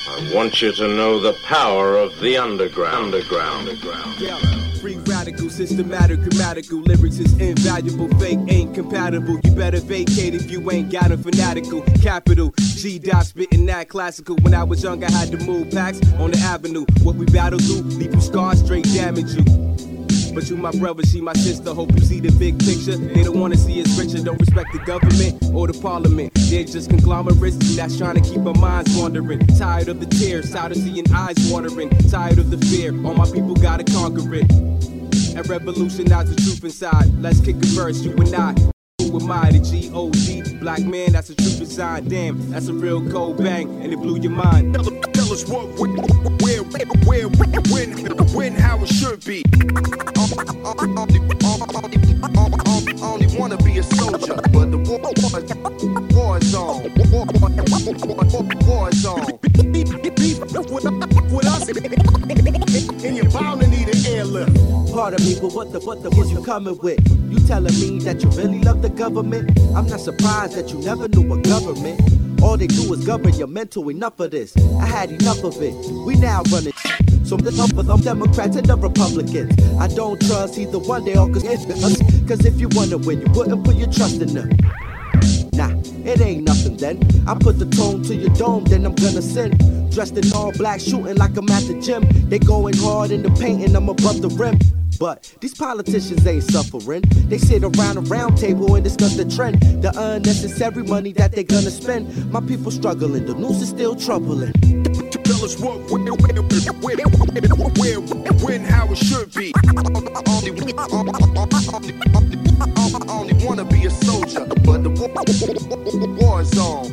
I want you to know the power of the underground. Yeah. Free radical, systematic, grammatical. Lyrics is invaluable, fake ain't compatible. You better vacate if you ain't got a fanatical. Capital G-Dot spitting that classical. When I was young, I had to move packs on the avenue. What we battle through, leave you scarred, straight damage you. But you my brother, she my sister, hope you see the big picture. They don't wanna see us richer, don't respect the government or the parliament. They're just conglomerates that's trying to keep our minds wandering. Tired of the tears, tired of seeing eyes watering. Tired of the fear, all my people gotta conquer it. And revolutionize the truth inside. Let's kick a verse, you and I. Who am I, the G.O.D. Black man, that's a true design. Damn, that's a real cold bang, and it blew your mind. Tell us what, where, when, how it should be. Only wanna be a soldier, but the war zone. War zone. Beef with us, and you're bound to need an airlift. Pardon me, but what the is you coming with? You telling me that you really love the government? I'm not surprised that you never knew a government. All they do is govern your mental. Enough of this. I had enough of it. We now running. So the top of them Democrats and the Republicans. I don't trust either one. They all cause if you wanna win, you wouldn't put your trust in them. Nah, it ain't nothing then. I put the tone to your dome, then I'm gonna send. Dressed in all black, shooting like I'm at the gym. They going hard in the paint and I'm above the rim. But these politicians ain't suffering. They sit around a round table and discuss the trend, the unnecessary money that they gonna spend. My people struggling, the news is still troubling. Tell us what, when, how it should be. Only wanna be a soldier, but the war zone.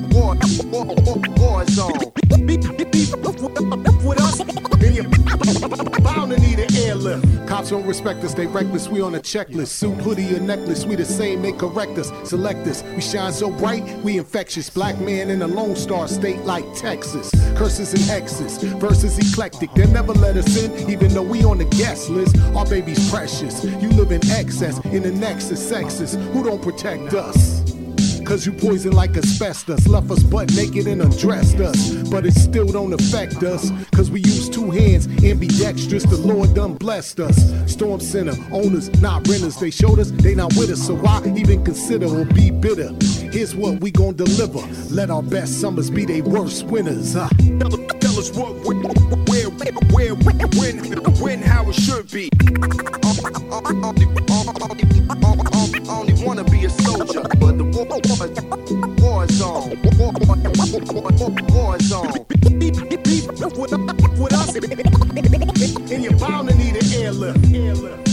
War zone. Beef with us, and you're bound to need an airlift. Cops don't respect us, they reckless, we on a checklist. Suit, hoodie, or necklace, we the same, they correct us. Select us, we shine so bright, we infectious. Black man in a Lone Star state like Texas. Curses and hexes, verses eclectic. They'll never let us in, even though we on the guest list. Our baby's precious, you live in excess, in the nexus, sexist. Who don't protect us? Cause you poison like asbestos. Left us butt naked and undressed us. But it still don't affect us. Cause we use two hands, ambidextrous. The Lord done blessed us. Storm Center, owners, not renters. They showed us they not with us. So why even consider or be bitter? Here's what we gon' deliver. Let our best summers be they worst winners. Tell us what, where, when, how it should be. Only wanna be a soldier, but the war zone. War zone. Beef with us, and you're bound to need an airlift.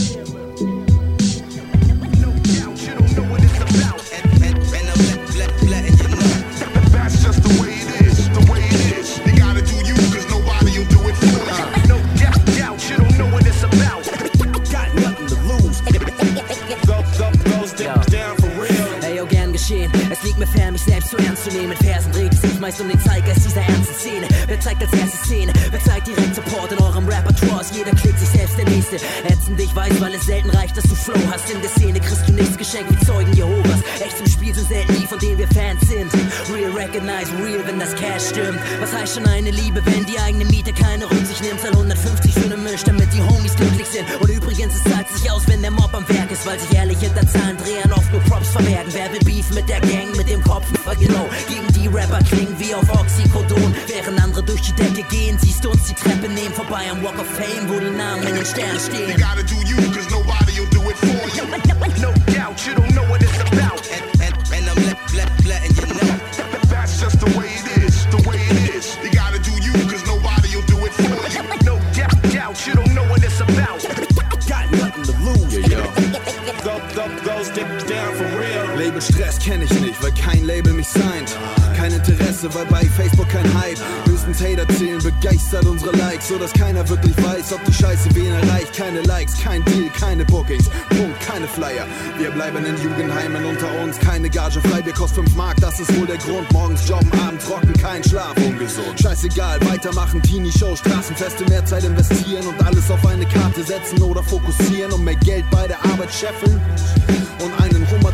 No doubt, you don't know what it's about. And I'm letting you know. That's just the way it is, the way it is. You gotta do you, cause nobody will do it for you. No doubt, you don't know what it's about. Got nothing to lose. Goes down for real. Ey, yo, gern geschehen. Es liegt mir fern, mich selbst zu ernst zu nehmen. Mit Versen dreht es sich meist um den Zeitgeist dieser ernsten Szene. Wer zeigt als erste Szene? Wer zeigt direkt Support in eurem Repertoire? Jeder klickt sich selbst der Nächste. Ätzend dich weiß, weil es selten reicht, dass du Flow hast. In der Szene kriegst du nichts geschenkt wie Zeugen Jehovas. Echt zum Spiel sind selten die, von denen wir Fans sind. Real recognize real, wenn das Cash stimmt. Was heißt schon eine Liebe, wenn die eigene Miete keine Rücksicht nimmt? Zahl 150 für ne Misch, damit die Homies glücklich sind. Und übrigens, es zahlt sich aus, wenn der Mob am Werk ist, weil sich ehrlich hinter Zahlendrehern oft nur Props verbergen. Wer will Beef mit der Gang, mit dem Kopf? Genau, gegen die Rapper klingen wie auf Oxycodon. Während andere durch die Decke gehen, siehst du uns die Treppe nehmen. Vorbei am Walk of Fame, wo die Namen in den Sternen stehen. You gotta do you, cause nobody will do it for you. No doubt, you don't know what it's about. And I'm letting you know. That's just the way it is, the way it is. You gotta do you, cause nobody will do it for you. No doubt, you don't know what it's about. Got nothing to lose. Goes down for real. Labelstress kenn ich nicht, weil kein Label mich signed. Kein Interesse, weil bei Facebook kein Hype. Höchstens Hater zählen, begeistert unsere Likes, so dass keiner wirklich weiß, ob die Scheiße wen erreicht. Keine Likes, kein Deal, keine Bookings, Punkt, keine Flyer. Wir bleiben in Jugendheimen unter uns, keine Gage frei, wir kosten 5 Mark, das ist wohl der Grund. Morgens jobben, abends rocken, kein Schlaf, ungesund. Scheißegal, weitermachen, Teenie-Show, Straßenfeste, mehr Zeit investieren und alles auf eine Karte setzen oder fokussieren und mehr Geld bei der Arbeit scheffeln und einen Hummer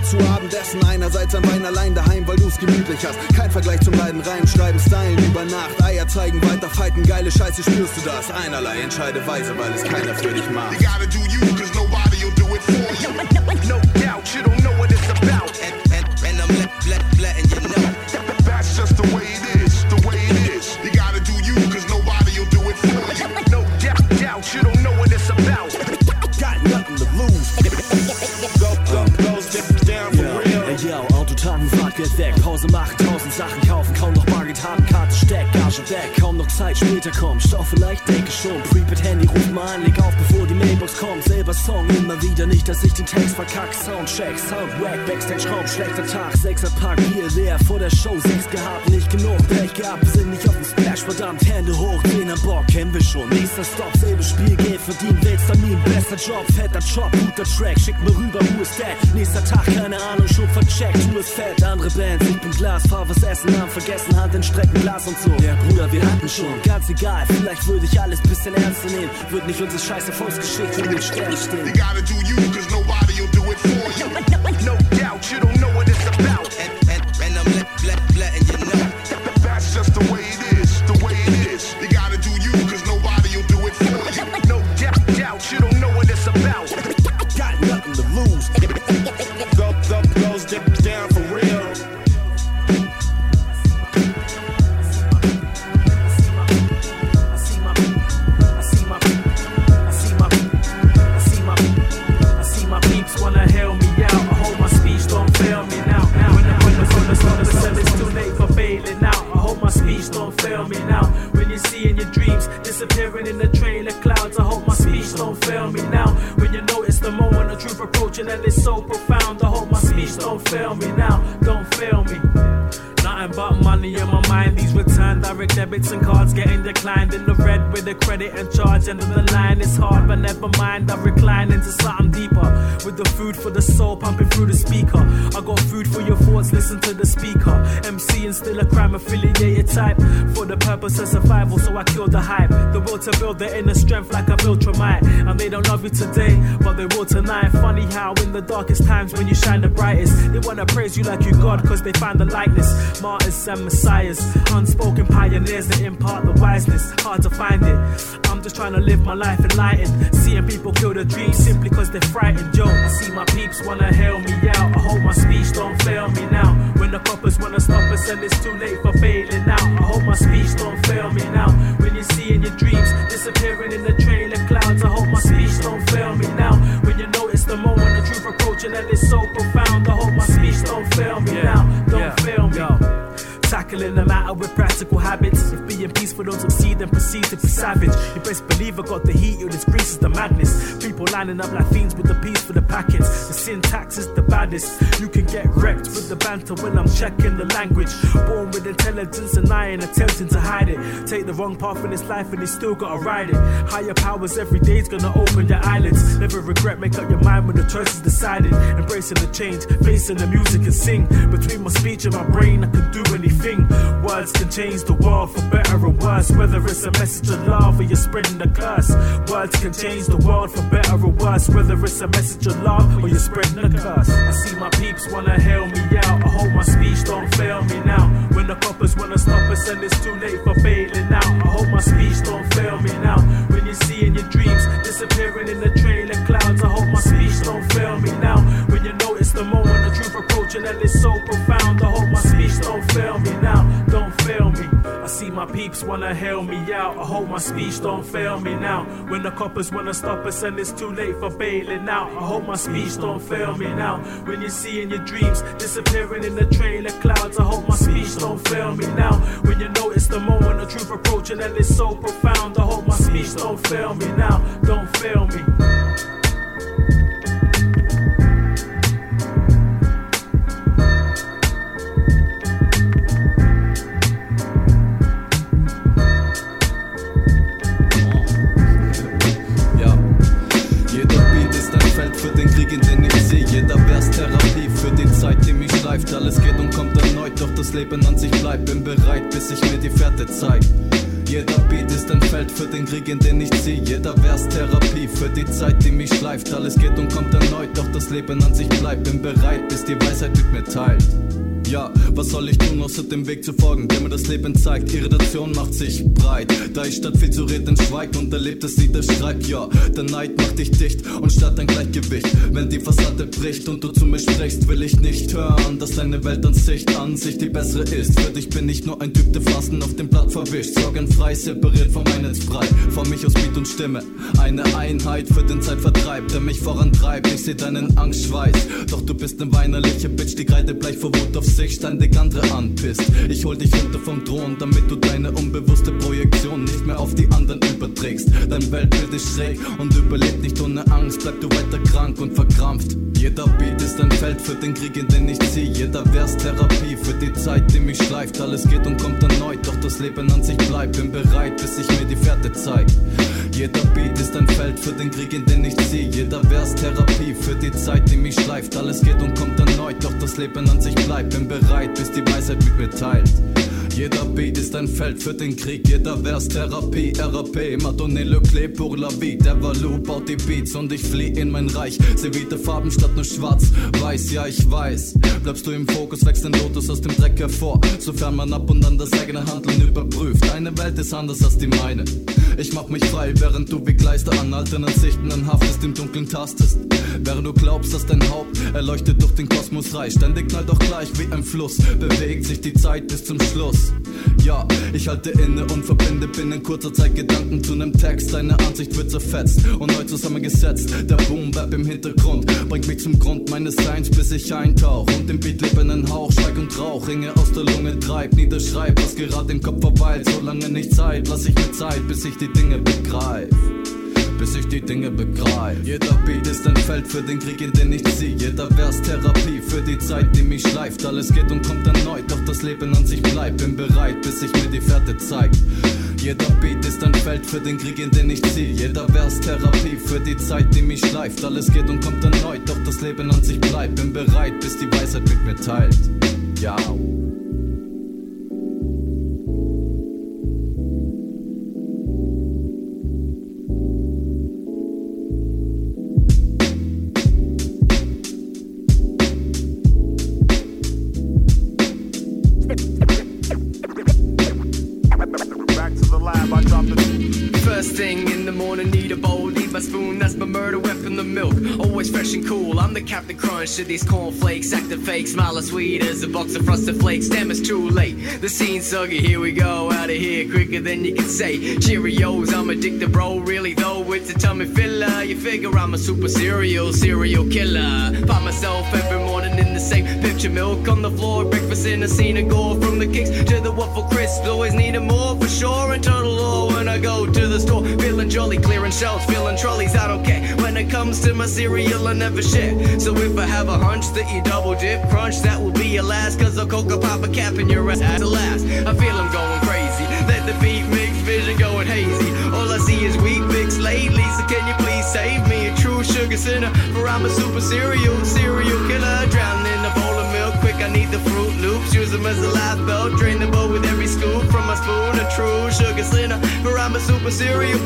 zu Abendessen. Einerseits ein Wein allein daheim, weil du's gemütlich hast. Kein Vergleich zum beiden Reihen, schreiben, stylen über Nacht. Eier zeigen, weiter fighten, geile Scheiße, spürst du das? Einerlei, entscheide weise, weil es keiner für dich macht. You gotta do you, cause nobody will do it for you. No doubt, you don't know what it's about. And I'm letting you know. That's just the way it is, the way it is. You gotta do you, cause nobody will do it for you. No doubt, you don't know what it's about. Got nothing to lose. Goes down for real. Ey yo, Autotanken, Fahrtgeld weg, Pause machen, 1000 Sachen kaufen, kaum noch Bargeld haben, Karte steck, Gage weg, kaum noch Zeit, später kommt, Stau vielleicht, denke schon, Prepaid Handy, ruf mal an, leg auf, bevor die Mailbox kommt, selber Song, immer wieder nicht, dass ich den Text verkack, Soundcheck, Soundwack, Backstage-Raum, schlechter Tag, 6er Pack, Bier leer, vor der Show, 6 gehabt, nicht genug, Pech gehabt, wir sind nicht auf dem Splash, verdammt, Hände hoch, 10 am Bock, kennen wir schon, nächster Stop, selbe Spiel, Geld verdienen, Weltstamin, bester Job, fetter Job, guter Track, schick mir rüber, who is that, nächster Tag, keine Ahnung, schon vercheckt, du ist fett, andere Bands, ich bin Glas, fahr was essen, haben vergessen, Hand in Strecken, Glas und so. Ja, Bruder, wir hatten schon, ganz egal, vielleicht würde ich alles bisschen ernster nehmen, wird nicht unsere scheiß Erfolgsgeschichte in den Sternen stehen. You gotta do you, cause nobody will do it for you. No doubt, you don't know what it's about. And I'm letting you know. That's just the way it is, the way it is. You gotta do you, cause nobody will do it for you. No doubt, you don't know what it's about. Got nothing to lose. Goes down for real. Wanna hail me out, I hope my speech don't fail me now. When the said it's too late for bailing out, I hope my speech don't fail me now. When you see in your dreams disappearing in the trail of clouds, I hope my speech don't fail me now. When you notice the moment of truth approaching and it's so profound, I hope my speech don't fail me now. Don't fail me. Nothing but money in my mind, these return direct debits and cards getting declined in the red with the credit and charge. End of the line, it's hard, but never mind, I recline into something deeper. With the food for the soul pumping through the speaker. I got food for your thoughts, listen to the speaker. MC and still a crime affiliated type. For the purpose of survival, so I killed the hype. The will to build the inner strength like I've Ultramite. And they don't love you today, but they will tonight. Funny how in the darkest times when you shine the brightest, they wanna praise you like you God, cause they find the likeness. Martyrs and messiahs, unspoken pioneers that impart the wiseness. Hard to find it, I'm just trying to live my life enlightened. Seeing people kill their dreams simply cause they're frightened. Yo, I see my peeps wanna hail me out, I hope my speech don't fail me now. When the coppers wanna stop us and it's too late for bailing out, I hope my speech don't fail me now. When you see in your dreams disappearing in the trail of clouds, I hope my speech don't fail me now. When you notice the moment the truth approaching and it's so profound, I hope my speech don't fail me now. Don't fail me. Tackling the matter with practical habits. If being peaceful don't succeed, then proceed to be savage. You best believe I got the heat, or this grease is the madness. People lining up like fiends with the peas for the packets. The syntax is the baddest. You can get wrecked with the banter when I'm checking the language. Born with intelligence and I ain't attempting to hide it. Take the wrong path in this life and you still gotta ride it. Higher powers every day's gonna open your eyelids. Never regret, make up your mind when the choice is decided. Embracing the change, facing the music and sing. Between my speech and my brain, I can do anything. Words can change the world for better or worse. Whether it's a message of love or you're spreading the curse. Words can change the world for better or worse. Whether it's a message of love or you're spreading the curse. I see my peeps wanna hail me out, I hope my speech don't fail me now. When the coppers wanna stop us and it's too late for bailing out, I hope my speech don't fail me now. When you see in your dreams disappearing in the trail of clouds, I hope my speech don't fail me now. When you notice the moment the truth approaching and it's so profound, I hope my speech don't fail me now. Don't fail me. I see my peeps wanna hail me out, I hope my speech don't fail me now. When the coppers wanna stop us and it's too late for bailing out, I hope my speech don't fail me now. When you see in your dreams disappearing in the trail of clouds, I hope my speech don't fail me now. When you notice the moment the truth approaching and it's so profound, I hope my speech don't fail me now. Don't fail me. Für den Krieg, in den ich sehe, jeder Vers Therapie für die Zeit, die mich schleift. Alles geht und kommt erneut, doch das Leben an sich bleibt. Bin bereit, bis ich mir die Fährte zeig. Jeder Beat ist ein Feld für den Krieg, in den ich zieh. Jeder Vers Therapie für die Zeit, die mich schleift. Alles geht und kommt erneut, doch das Leben an sich bleibt. Bin bereit, bis die Weisheit mit mir teilt. Ja, was soll ich tun, außer dem Weg zu folgen, der mir das Leben zeigt? Irritation macht sich breit, da ich statt viel zu reden schweigt und erlebt es nie der Streit. Ja, der Neid macht dich dicht und statt ein Gleichgewicht. Wenn die Fassade bricht und du zu mir sprichst, will ich nicht hören, dass deine Weltansicht an sich die bessere ist. Für dich bin ich nur ein Typ, der Phasen auf dem Blatt verwischt. Sorgenfrei, separiert vom Einheitsbrei, von mich aus Beat und Stimme. Eine Einheit für den Zeitvertreib, der mich vorantreibt. Ich seh deinen Angstschweiß, doch du bist ne weinerliche Bitch, die kreidebleich vor Wut auf sich ständig andere anpisst. Ich hol dich runter vom Thron, damit du deine unbewusste Projektion nicht mehr auf die anderen überträgst. Dein Weltbild ist schräg und überlebt nicht ohne Angst, bleib du weiter krank und verkrampft. Jeder Beat ist ein Feld für den Krieg, in den ich zieh. Jeder Vers Therapie für die Zeit, die mich schleift. Alles geht und kommt erneut, doch das Leben an sich bleibt. Bin bereit, bis sich mir die Fährte zeigt. Jeder Beat ist ein Feld für den Krieg, in den ich zieh. Jeder Vers Therapie für die Zeit, die mich schleift. Alles geht und kommt erneut, doch das Leben an sich bleibt. Bin bereit, bis die Weisheit mit mir teilt. Jeder Beat ist ein Feld für den Krieg, jeder Vers Therapie, RAP, m'a donné le clé pour la vie. Der Valou baut die Beats und ich flieh in mein Reich. Seh wieder Farben statt nur schwarz, weiß, ja ich weiß. Bleibst du im Fokus, wächst ein Lotus aus dem Dreck hervor. Sofern man ab und an das eigene Handeln überprüft. Deine Welt ist anders als die meine. Ich mach mich frei, während du wie Gleister an alternden Sichten anhaftest, im Dunkeln tastest. Während du glaubst, dass dein Haupt erleuchtet durch den Kosmos reicht. Ständig knallt doch gleich wie ein Fluss, bewegt sich die Zeit bis zum Schluss. Ja, ich halte inne und verbinde binnen kurzer Zeit Gedanken zu nem Text. Deine Ansicht wird zerfetzt und neu zusammengesetzt. Der Boom-Bap im Hintergrund bringt mich zum Grund meines Seins, bis ich eintauch und im Beat lebenden Hauch schweig und rauch. Ringe aus der Lunge treib, niederschreib, was gerade im Kopf verweilt. So lange nicht Zeit, lass ich mir Zeit, bis ich die Dinge begreif. Bis ich die Dinge begreif. Jeder Beat ist ein Feld für den Krieg, in den ich zieh. Jeder Vers Therapie für die Zeit, die mich schleift. Alles geht und kommt erneut, doch das Leben an sich bleibt. Bin bereit, bis sich mir die Fährte zeigt. Jeder Beat ist ein Feld für den Krieg, in den ich zieh. Jeder Vers Therapie für die Zeit, die mich schleift. Alles geht und kommt erneut, doch das Leben an sich bleibt. Bin bereit, bis die Weisheit mit mir teilt. Ja. Captain Crunch to these cornflakes, acting fake, smile as sweet as a box of frosted flakes. Damn, it's too late. The scene's soggy, here we go, out of here quicker than you can say. Cheerios, I'm addicted, bro. Really though, it's a tummy filler. You figure I'm a super serial killer. Find myself every morning in the same picture, milk on the floor, breakfast in a scene of gore. From the kicks to the waffle crisps, always needing more for sure. And total law when I go to the store, feeling jolly, clearing shelves, filling trolleys. I don't care when it comes to my cereal, I never share. So if I have a hunch that you double dip crunch, that will be your last, cause I'll coca pop a cap in your ass at the last. I feel I'm going crazy, let the beat mix, vision going hazy. All I see is wheat mix lately, so can you please save me? A true sugar sinner, for I'm a super serial killer. Drowning in a bowl of milk quick, I need the Fruit Loops, use them as a life belt, drain the bowl with every scoop from my spoon. A true sugar sinner, for I'm a super serial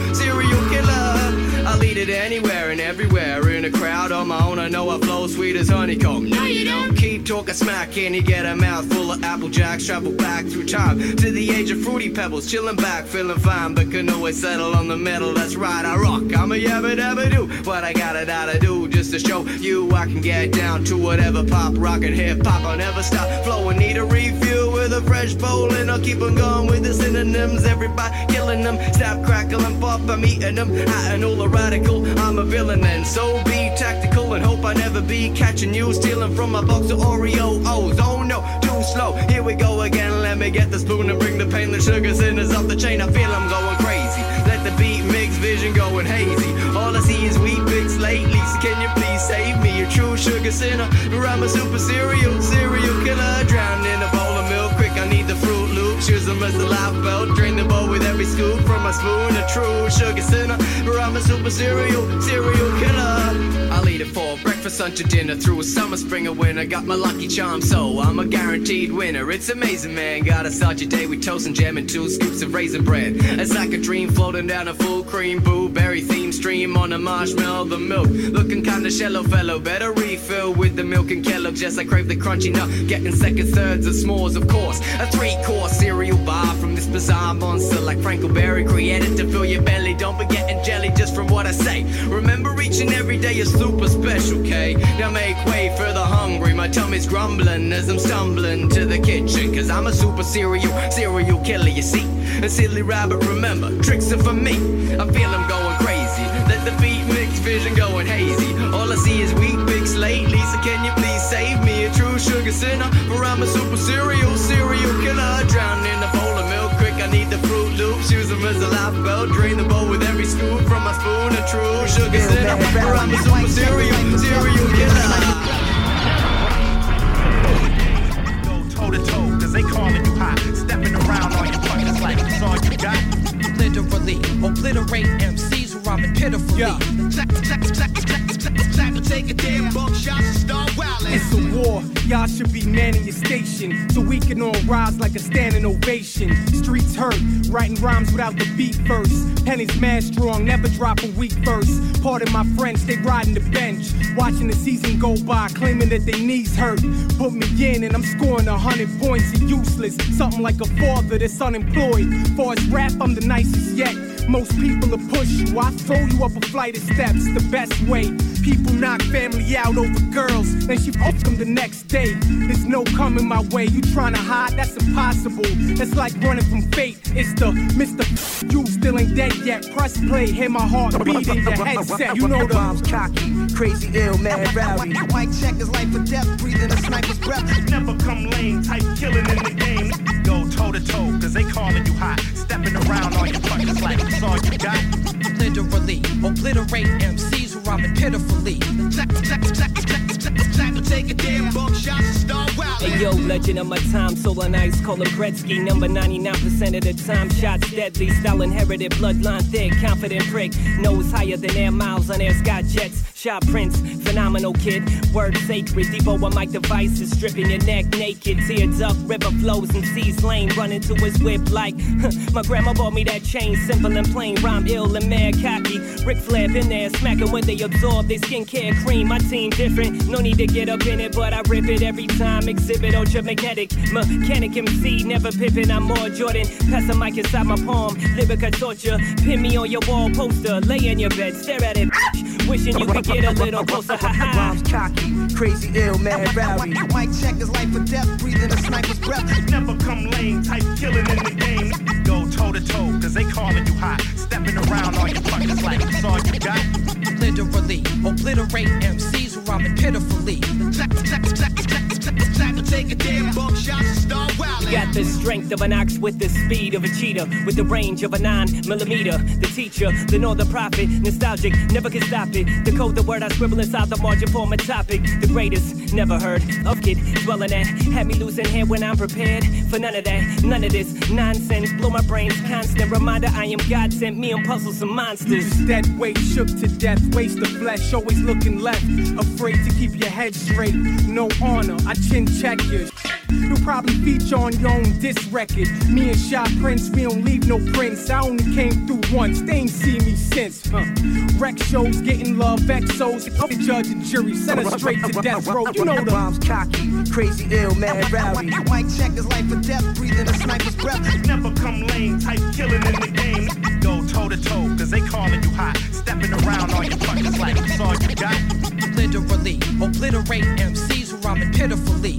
killer. I'll eat it anywhere and everywhere, in a crowd on my own, I know I flow sweet as honeycomb. No you don't. Keep talking smack and you get a mouthful of Apple Jacks. Travel back through time to the age of Fruity Pebbles, chilling back, feeling fine, but can always settle on the metal. That's right, I rock, I'm a yabba dabba do what I gotta do, just to show you I can get down to whatever. Pop, rock and hip hop, I'll never stop flowing. Need a refuel with a fresh bowl, and I'll keep on going with the synonyms. Everybody killing them, snap, crackle and pop, I'm eating them, hot and all radical. I'm a villain and so be tactical, and hope I never be catching you stealing from my box of Oreo O's. Oh no, too slow, here we go again. Let me get the spoon and bring the pain, the sugar sinners off the chain. I feel I'm going crazy, let the beat mix, vision going hazy. All I see is wheat mix lately, so can you please save me? A true sugar sinner, or I'm a super serial killer. Drowned in a bowl of milk quick, I need the Fruit Loops. loops, use them as a life belt. Drain the bowl with every scoop from my spoon. A true sugar sinner, or I'm a super serial killer. I'll eat it for breakfast, lunch, or dinner. Through a summer, spring, or winter. Got my lucky charm, so I'm a guaranteed winner. It's amazing, man. Gotta start your day with toast and jam and 2 scoops of raisin bread. It's like a dream floating down a full cream blueberry theme stream on a marshmallow. The milk looking kinda shallow, fellow. Better refill with the milk and Kellogg's. Yes, I crave the crunchy nut. Getting seconds, thirds, of s'mores, of course. A 3-course cereal bar from this bizarre monster like Frankelberry. Created to fill your belly. Don't be getting jelly just from what I say. Remember, each and every day is super special, okay? Now make way for the hungry. My tummy's grumbling as I'm stumbling to the kitchen. Cause I'm a super serial killer, you see? A silly rabbit, remember, tricks are for me. I feel I'm going crazy. Let the beat mix, vision going hazy. All I see is wheat bix lately. So can you please save me a true sugar sinner? For I'm a super serial killer. Drowned in a bowl of milk quick. I need the Fruit Loops. Use them as a life belt. Drain the bowl with every scoop from my spoon. A true sugar sinner. For I'm a super serial killer. Go toe to toe, cause they calling you hot. Stepping around on your buttons like it's all you got. Literally obliterate MCs who rhyming pitifully. Take a damn bump shots and start wildin'. It's a war, y'all should be manning your station, so we can all rise like a standing ovation. Streets hurt, writing rhymes without the beat first. Pen is mad strong, never drop a weak verse. Pardon my friends, they riding the bench, watching the season go by, claiming that their knees hurt. Put me in and I'm scoring 100 points and useless. Something like a father that's unemployed. For his rap, I'm the nicest yet. Most people will push you, I throw you up a flight of steps. The best way, people knock family out over girls, then she fuck them the next day. There's no coming my way, you trying to hide, that's impossible. That's like running from fate, it's the Mr. You still ain't dead yet. Press play, hear my heart beat in your headset. You know the bombs cocky, crazy, ill, mad, rowdy. White check is life or death, breathing a sniper's breath. Never come lame, type killing in the game. Go toe to toe, cause they calling you hot. Stepping around on your buttons like it's all you got. Literally obliterate MCs who rhyming pitifully. Take a damn bump shots and start wildin'. Hey yo, legend of my time, soul on ice, call him Gretzky. Number 99% of the time, shots deadly. Style inherited, bloodline thick, confident prick. Nose higher than air miles on air sky jets. Shot prints, phenomenal kid. Word sacred, Debo on mic devices, stripping your neck naked. Tear duck, river flows and seas lane. Run into his whip like, my grandma bought me that chain. Simple and plain, rhyme ill and mad cocky. Ric Flair been there, smacking when they absorb their skincare cream. My team different, no need to get up in it, but I rip it every time. Exhibit ultramagnetic, mechanic MC, never pippin'. I'm more Jordan. Pass a mic inside my palm, lyrical torture. Pin me on your wall poster, lay in your bed, stare at it. Wishing you could get a little closer. Ha ha. Bombs cocky, crazy, ill, mad, rowdy. White check is life or death, breathing a sniper's breath. Never come lame, type killing in the game. Go toe to toe, cause they calling you hot. Stepping around on your buttons like it's all you got. Literally obliterate MCs who rhyming pitifully. Take a damn bump shots and start wildin'. Got the strength of an ox with the speed of a cheetah, with the range of a 9mm. The teacher, the northern prophet, nostalgic, never can stop it. Decode the word I scribble inside the margin for my topic. The greatest, never heard of kid, dwelling at. Had me losing hair when I'm prepared for none of that, none of this nonsense. Blow my brains constant reminder I am God sent me and puzzle some monsters. You just dead weight, shook to death, waste of flesh, always looking left. Afraid to keep your head straight, no honor, I chin check you. You'll probably feature on your own disc record. Me and Shy Prince, we don't leave no prints. I only came through once, they ain't seen me since. Rec shows, getting love, exos. The judge and jury, send us straight to death row. You know the bombs cocky, crazy, ill, mad, rowdy. White check is life or death, breathing a sniper's breath. Never come lame, type killing in the game. Go toe to toe, cause they calling you hot. Stepping around on your buttons like it's all you got. Literally obliterate MCs who rhyming pitifully.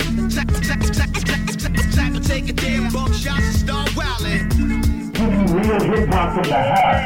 Take a damn bump shots and start wildin'. Real hip hop from the heart,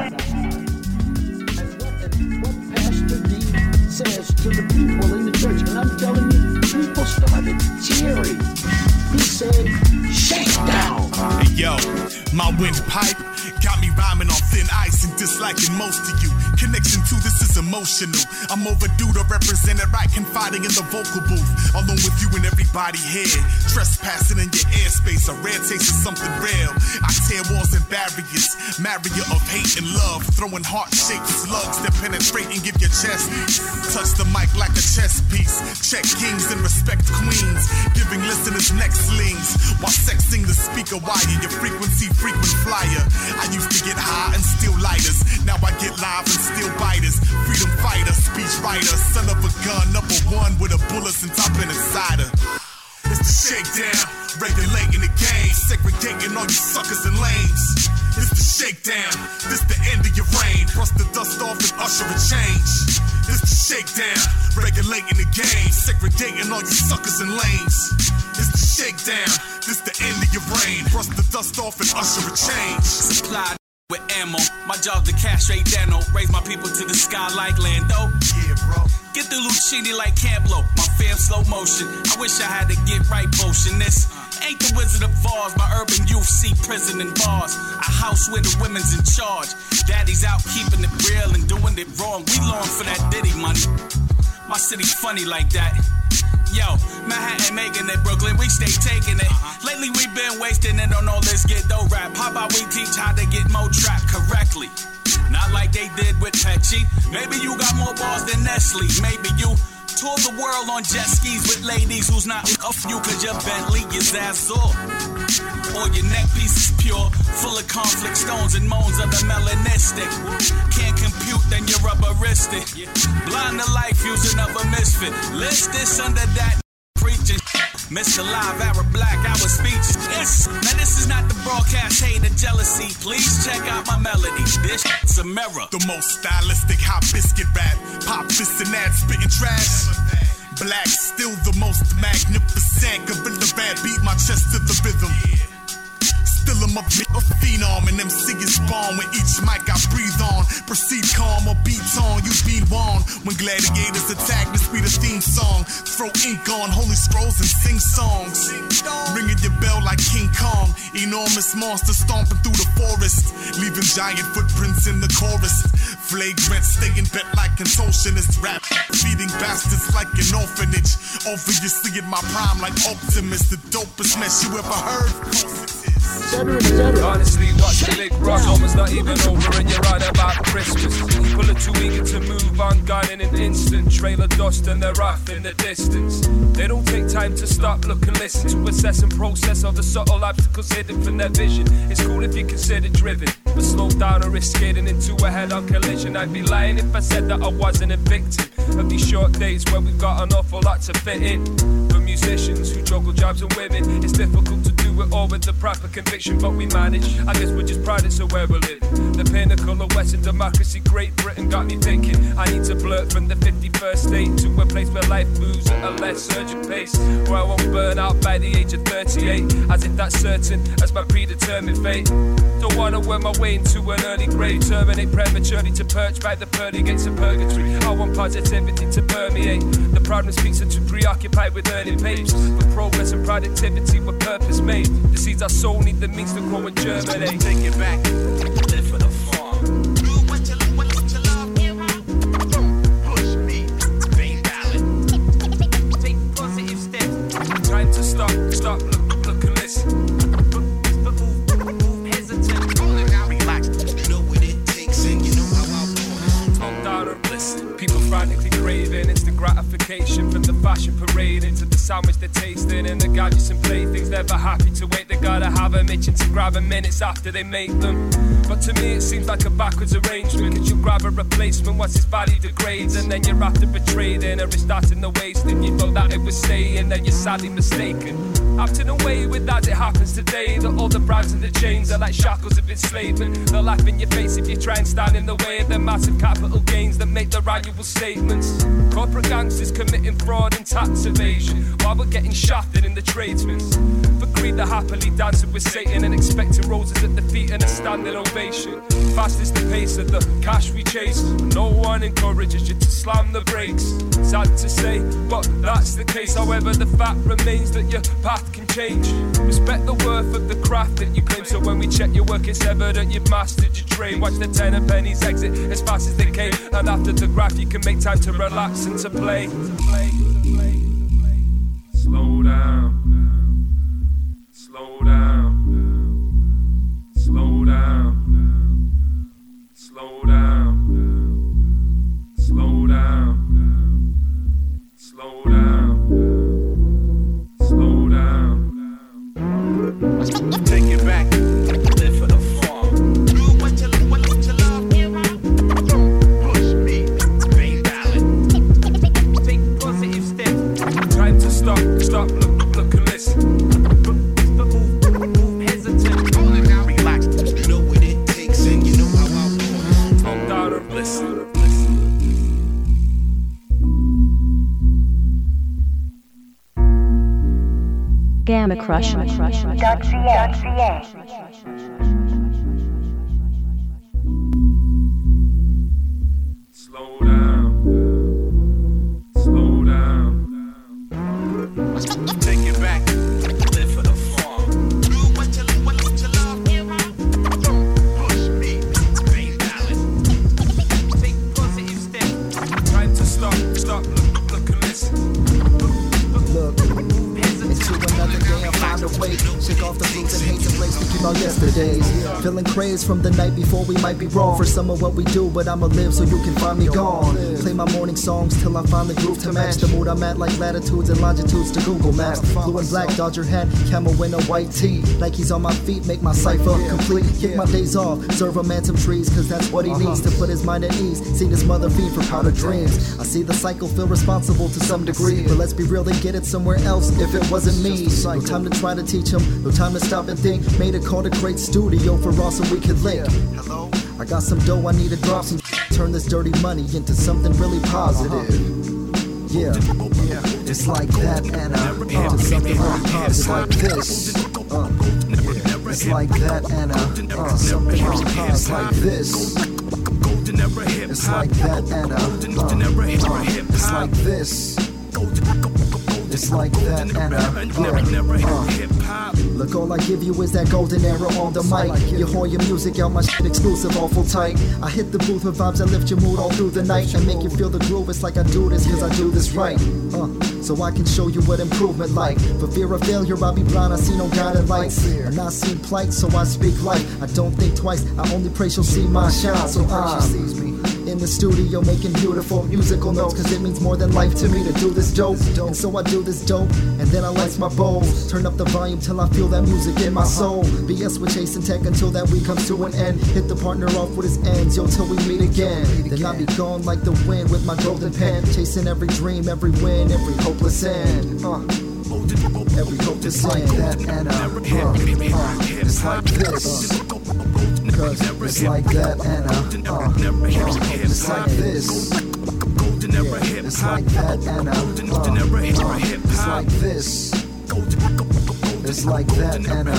What Pastor D says to the people in the church, and I'm telling you, people started cheering. He said, shake down. Hey yo, my windpipe got me rhyming on thin ice and disliking most of you. Connection to this is emotional. I'm overdue to represent it right, confiding in the vocal booth. Alone with you and everybody here. Trespassing in your airspace, a rare taste of something real. I tear walls and barriers, barrier of hate and love. Throwing heart-shaped slugs that penetrate and give your chest. Touch the mic like a chess piece. Check kings and respect queens. Giving listeners neck slings while sexing the speaker wire. Your frequency frequent flyer. I used to get high and steal lighters. Now I get live and steal biters. Freedom fighter, speech writer, son of a gun, #1 with a bullet since I've been inside her. It's the shakedown, regulating the game, segregating all you suckers and lames. It's the shakedown, this the end of your reign. Brush the dust off and usher a change. It's the shakedown, regulating the game, segregating all you suckers and lames. It's the shakedown, this the end of your reign. Brush the dust off and usher a change. Supply with ammo, my job's to castrate Dano. Raise my people to the sky like Lando. Yeah, bro. Get through Lucchini like Campbell. My fam slow motion. I wish I had to get right potion. This ain't the Wizard of Oz. My urban youth see prison and bars. A house where the women's in charge. Daddy's out keeping it real and doing it wrong. We long for that Diddy money. My city funny like that. Yo, Manhattan making it, Brooklyn, we stay taking it. Lately we been wasting it on all this get dough rap. How about we teach how to get more trap correctly? Not like they did with Pepsi. Maybe you got more balls than Nestle. Maybe you tour the world on jet skis with ladies who's not off you cause your Bentley is Azure. Or your neck piece is pure, full of conflict stones and moans of the melanistic. Can't compute, then you're rubberistic. Blind to life, using of a misfit. List this under that preaching. Mr. Live, Arab Black, our speeches. Now this is not the broadcast hate or jealousy. Please check out my melody. This shit's a mirror. The most stylistic hot biscuit rap. Pop this and that, spitting trash. Black, still the most magnificent. Gorilla rap, beat my chest to the rhythm. Still I'm a phenom, and MC is spawn. When each mic I breathe on, proceed calm or beat on. You be warned when gladiators attack. This be the theme song. Throw ink on holy scrolls and sing songs. Ringing your bell like King Kong. Enormous monster stomping through the forest, leaving giant footprints in the chorus. Flagrant, staying bent like contortionist. Rap feeding bastards like an orphanage. Obviously in my prime like Optimus, the dopest mess you ever heard. Honestly, watch the big rock, almost not even over, and you're right about Christmas. People are too eager to move on, gone in an instant. Trail of dust and they're off in the distance. They don't take time to stop, look and listen to assess and process all the subtle obstacles hidden from their vision. It's cool if you consider driven, but slow down or risk skating into a head-on collision. I'd be lying if I said that I wasn't a victim of these short days where we've got an awful lot to fit in. For musicians who juggle jobs and women, it's difficult to do it all with the proper conviction, but we manage. I guess we're just proud it's where we live. The pinnacle of Western democracy, Great Britain, got me thinking I need to blurt from the 51st state to a place where life moves at a less urgent pace, where I won't burn out by the age of 38, as if that's certain as my predetermined fate. Don't wanna work my way into an early grave, terminate prematurely to perch by the pearly gates of purgatory. I want positivity to permeate. The proudness speaks are too preoccupied with earning papers, but progress and productivity were purpose made. The seeds our soul need the means to grow and germinate. Take it back, live for the farm. Do what you love, push me, ain't valid. Take positive steps. Time to stop, look and listen. Move hesitant. Relax, you know what it takes and you know how I want. Slow down and listen. People frantically craving instant gratification, from the fashion parade into the sandwich they're tasting and the gadgets and playthings. Never happy to wait, they gotta have them itching to grab them minutes after they make them. But to me it seems like a backwards arrangement, cause you grab a replacement once its value degrades, and then you're after betraying or it's starting to waste, and you thought that it was staying, then you're sadly mistaken. Acting away with that, it happens today, that all the brands and the chains are like shackles of enslavement. They'll laugh in your face if you try and stand in the way of the massive capital gains that make their annual statements. Corporate gangsters committing fraud and tax evasion, while we're getting shafted in the tradesmen. For greed they're happily dancing with Satan and expecting roses at the feet and a standing ovation. Fast is the pace of the cash we chase, no one encourages you to slam the brakes. Sad to say, but that's the case. However, the fact remains that your path can change. Respect the worth of the craft that you claim. So when we check your work, it's evident you've mastered your trade. Watch the 10 and pennies exit as fast as they came. And after the graph, you can make time to relax and to play. Slow down. Slow down. Slow down. Slow down. Slow down. Slow down. Slow down. Take it back. Live for the farm. Do what you love. Push me. Green Valley. Take positive steps. Time to stop, look and listen. Move hesitant. Relax. You know what it takes and you know how I want. Slow down and listen. Gamma Crush. Slow down. Slow down. Take it back. Live for the farm. Do what you love. Push me. Green Valley. Take positive steps. Time to stop, look and listen. Look into another day and find a way. Shake off the blues and hate the place we keep our yesterdays. Feeling crazed from the night before, we might be wrong for some of what we do, but I'ma live so you can find me gone. Play my morning songs till I find the groove to match the mood I'm at, like latitudes and longitudes to Google Maps. Blue and black, Dodger hat, camel in a white tee. Nikes on my feet, make my cipher complete. Kick my days off, serve a man some trees, cause that's what he needs to put his mind at ease. Seen his mother feed for powder dreams. I see the cycle, feel responsible to some degree, but let's be real, they get it somewhere else if it wasn't me. No time to try to teach him, no time to stop and think. Made a call to great studio for us so we could link. Hello? I got some dough, I need to drop some. Turn this dirty money into something really positive. Yeah, it's like that, Anna. Something really positive like this. It's like that, Anna. Something really positive like this. It's like that, Anna. It's like this. It's like that, Anna. Look, all I give you is that golden era on the mic. You whore your music out, my shit exclusive, awful tight. I hit the booth with vibes that lift your mood all through the night and make you feel the groove. It's like I do this cause I do this right. So I can show you what improvement like. For fear of failure, I'll be blind, I see no guiding lights. And I see plight, so I speak life. I don't think twice, I only pray she'll see my shine. So in the studio making beautiful musical notes, cause it means more than life to me to do this dope. And so I do this dope, and then I light my bowls. Turn up the volume till I feel that music in my soul. BS with chasing tech until that week comes to an end. Hit the partner off with his ends, yo, till we meet again. Then I'll be gone like the wind with my golden pen. Chasing every dream, every win, every hopeless end. Every hopeless end. It's like this. Cause it's like that, Anna. It's like this. Yeah, it's like that, Anna. It's like this. It's like that, Anna.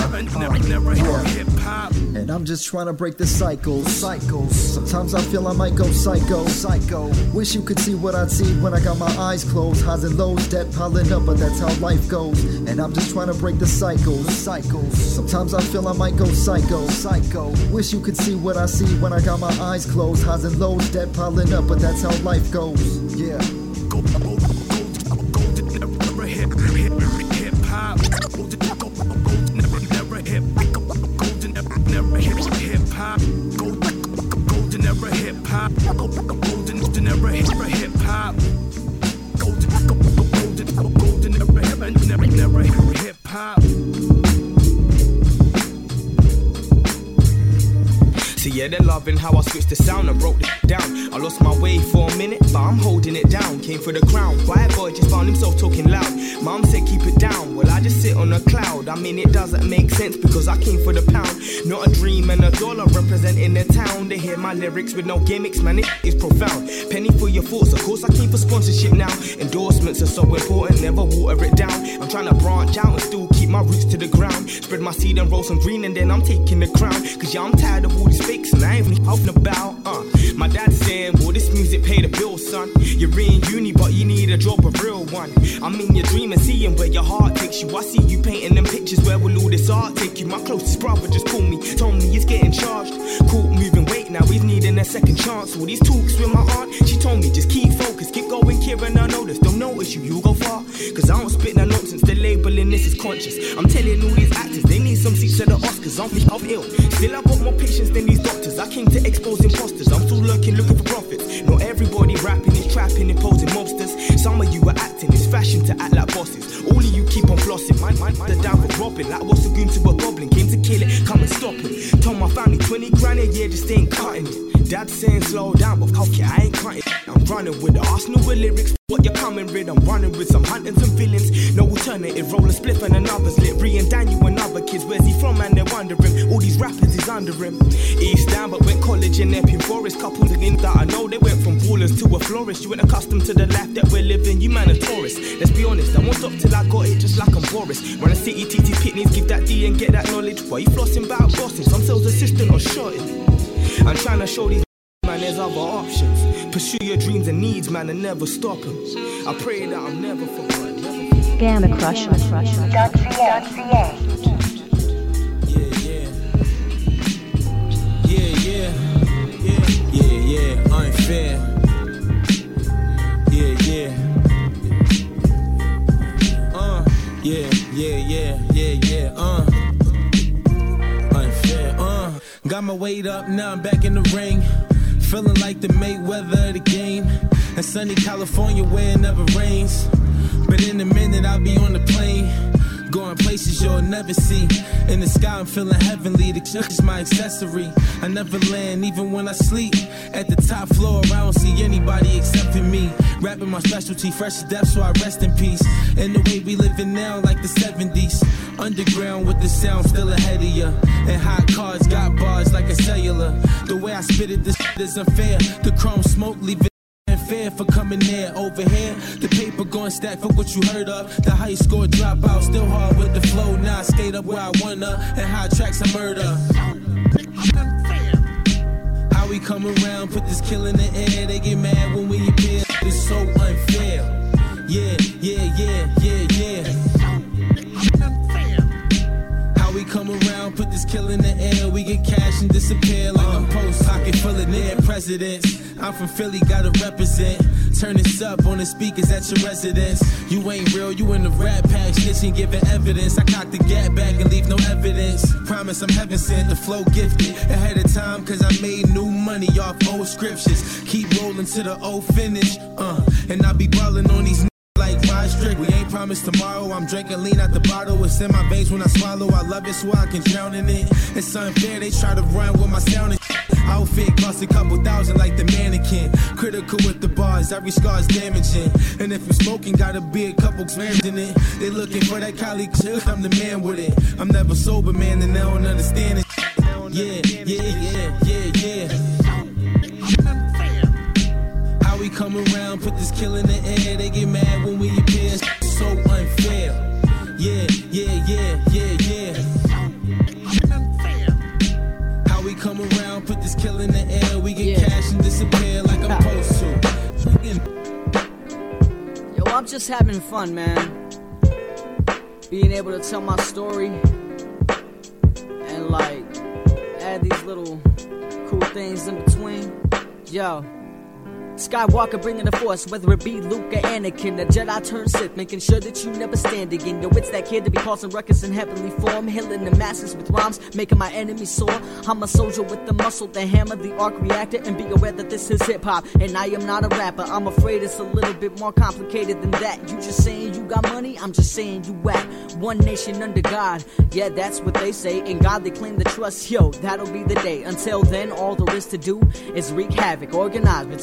And I'm just trying to break the cycles. Sometimes I feel I might go psycho. Wish you could see what I'd see when I got my eyes closed. Highs and lows, debt piling up, but that's how life goes. And I'm just trying to break the cycles. Sometimes I feel I might go psycho. Wish you could see what I see when I got my eyes closed. Highs and lows, debt piling up, but that's how life goes. Yeah. See, yeah, they're loving how I switched the sound and broke it down. I lost my way for a minute, but I'm holding it down. Came for the crown, quiet boy just found himself talking loud. Mom said keep it down, well I just sit on a cloud. I mean it doesn't make sense because I came for the pound. Not a dream and a dollar representing the town. They hear my lyrics with no gimmicks, man, it is profound. Penny for your thoughts, of course I came for sponsorship now. Endorsements are so important, never water it down. I'm trying to branch out and still keep my roots to the ground. Spread my seed and roll some green and then I'm taking the crown. Cause yeah, I'm tired of all this fakes and I ain't even talking about. My dad's saying, well, this music pay the bills, son. You're in uni, but you need a job, a real one. I'm in your dream and seeing where your heart takes you. I see you painting them pictures, where will all this art take you? My closest brother just called me, told me he's getting charged. Caught moving weight, now he's needing a second chance. All these talks with my aunt, she told me just keep focused, keep going, Kieran, I know this. Don't notice you'll go far. Cause I don't spit no nonsense, the labeling this is conscious. I'm telling all these actors, they need some seats at the Oscars. I'm ill, still I got more patience than these doctors. I came to expose imposters, I'm still looking for profits. Not everybody rapping is trapping, imposing mobsters. Some of you are acting, it's fashion to act like bosses. All of you keep on flossing, mine they're down for robbing. Like what's the goon to a goblin, came to kill it, come and stop it. Told my family 20 grand a year, just ain't cutting it. Dad's saying slow down, but okay, I ain't cutting it. I'm running with the arsenal with lyrics. What you're coming with, I'm running with some hunters and villains. No alternative, roll a spliff and another's lit. Ree and Daniel and other kids, where's he from, man, they're wondering. All these rappers is under him. East down, but went college in Epping Forest. Couples in that I know, they went from ballers to a florist. You ain't accustomed to the life that we're living, you man a tourist. Let's be honest, I won't stop till I got it, just like I'm Boris. Run a city, TT Pitneys, give that D and get that knowledge. Why you flossing about bossing? Some sales assistant or shorting. I'm trying to show these man, there's other options. Pursue your dreams and needs, man, and never stop them. I pray that I'm never forgotten. Gamma Crush. Yeah, unfair. Yeah. Unfair. Got my weight up, now I'm back in the ring. Feeling like the Mayweather of the game. In sunny California where it never rains. But in a minute I'll be on the plane. Going places you'll never see. In the sky I'm feeling heavenly. The chick is my accessory. I never land even when I sleep. At the top floor I don't see anybody except for me. Rapping my specialty, fresh to death so I rest in peace. And the way we living now like the 70s. Underground with the sound still ahead of ya. And hot cars got bars like a cellular. The way I spit it, this shit is unfair. The chrome smoke leave it fair for coming there. Over here, the paper going stack for what you heard of. The high score dropout, still hard with the flow. Now I skate up where I wanna. And hot tracks I murder. How we come around, put this kill in the air. They get mad when we appear. It's so unfair. Yeah. We come around, put this kill in the air. We get cash and disappear like a post pocket full of near presidents. I'm from Philly, gotta represent. Turn this up on the speakers at your residence. You ain't real, you in the rap pack, snitching, giving evidence. I cock the gap back and leave no evidence. Promise I'm heaven sent, the flow gifted. Ahead of time, cause I made new money off old scriptures. Keep rolling to the old finish, and I be ballin' on these like Rod Strick. We ain't promised tomorrow. I'm drinking lean out the bottle. It's in my veins when I swallow. I love it so I can drown in it. It's unfair, they try to run with my sound and outfit cost a couple thousand like the mannequin. Critical with the bars, every scar's damaging. And if you're smoking, gotta be a couple grams in it. They looking for that Cali chill, I'm the man with it. I'm never sober, man, and they don't understand it. Yeah. We come around, put this kill in the air. They get mad when we appear. So unfair. Yeah. How we come around, put this kill in the air. We get cash and disappear like I'm supposed to. Yo, I'm just having fun, man. Being able to tell my story and like add these little cool things in between. Yo. Skywalker bringing the force, whether it be Luke or Anakin. The Jedi turned Sith, making sure that you never stand again. Yo, it's that kid to be causing ruckus in heavenly form, healing the masses with rhymes, making my enemies sore. I'm a soldier with the muscle, the hammer, the arc reactor, and be aware that this is hip-hop, and I am not a rapper. I'm afraid it's a little bit more complicated than that. You just saying you got money, I'm just saying you whack. One nation under God, yeah, that's what they say. In God they claim the trust, yo, that'll be the day. Until then, all there is to do is wreak havoc, organize retaliation.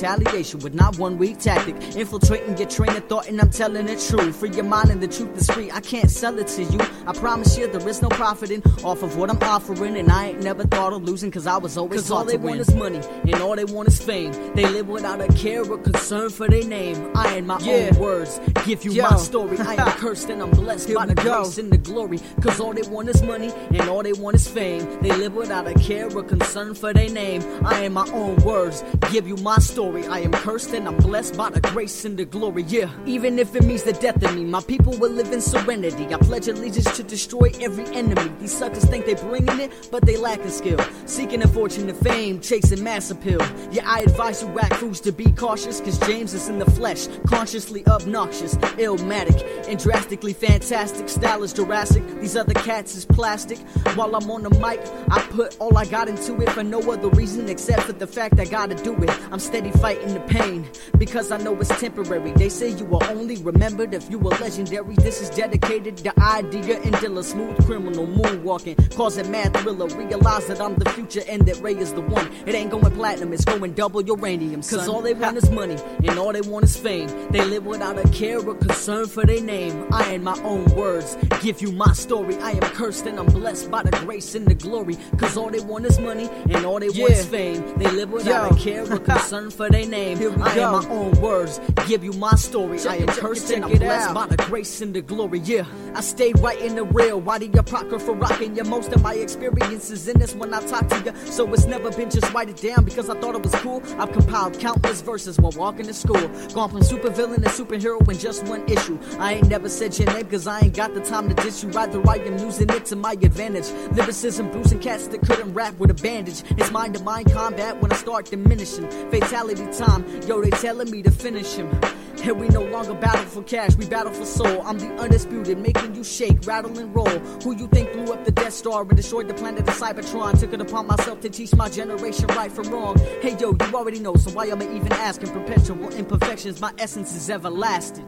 infiltration with not one weak tactic. Infiltrating your train of thought and I'm telling it true. Free your mind and the truth is free. I can't sell it to you. I promise you there is no profiting off of what I'm offering. And I ain't never thought of losing cause I was always taught to win. Cause all they want is money and all they want is fame. They live without a care or concern for their name. I in my own words give you my story. I am cursed and I'm blessed by the grace and the glory. Cause all they want is money and all they want is fame. They live without a care or concern for their name. I in my own words give you my story. I am cursed and I'm blessed by the grace and the glory. Yeah, even if it means the death of me, my people will live in serenity. I pledge allegiance to destroy every enemy. These suckers think they bringing it, but they lacking skill. Seeking a fortune and fame, chasing mass appeal. Yeah, I advise you whack fools to be cautious, cause James is in the flesh, consciously obnoxious, illmatic, and drastically fantastic. Style is Jurassic, these other cats is plastic. While I'm on the mic, I put all I got into it for no other reason except for the fact I gotta do it. I'm steady fighting the pain, because I know it's temporary. They say you are only remembered if you were legendary. This is dedicated to Idea and Dilla, smooth criminal, moonwalking, causing mad thriller. Realize that I'm the future and that Ray is the one. It ain't going platinum, it's going double uranium, son. Cause all they want is money and all they want is fame. They live without a care or concern for their name. I in my own words give you my story. I am cursed and I'm blessed by the grace and the glory. Cause all they want is money and all they want is fame. They live without a care or concern for their name. I in my own words give you my story. I am cursed and I'm blessed by the grace and the glory. Yeah, I stayed right in the real. Why do you apocrypha rocking you? Most of my experiences in this when I talk to you. So it's never been just write it down because I thought it was cool. I've compiled countless verses while walking to school. Gone from supervillain to superhero in just one issue. I ain't never said your name cause I ain't got the time to diss you. Rather I am using it to my advantage. Lyricism bruising cats that couldn't rap with a bandage. It's mind to mind combat when I start diminishing. Fatality time, yo they telling me to finish him. And we no longer battle for cash, we battle for soul. I'm the undisputed, making you shake, rattle and roll. Who you think blew up the Death Star and destroyed the planet of Cybertron? Took it upon myself to teach my generation right from wrong. Hey yo, you already know, so why am I even asking? Perpetual imperfections, my essence is everlasting.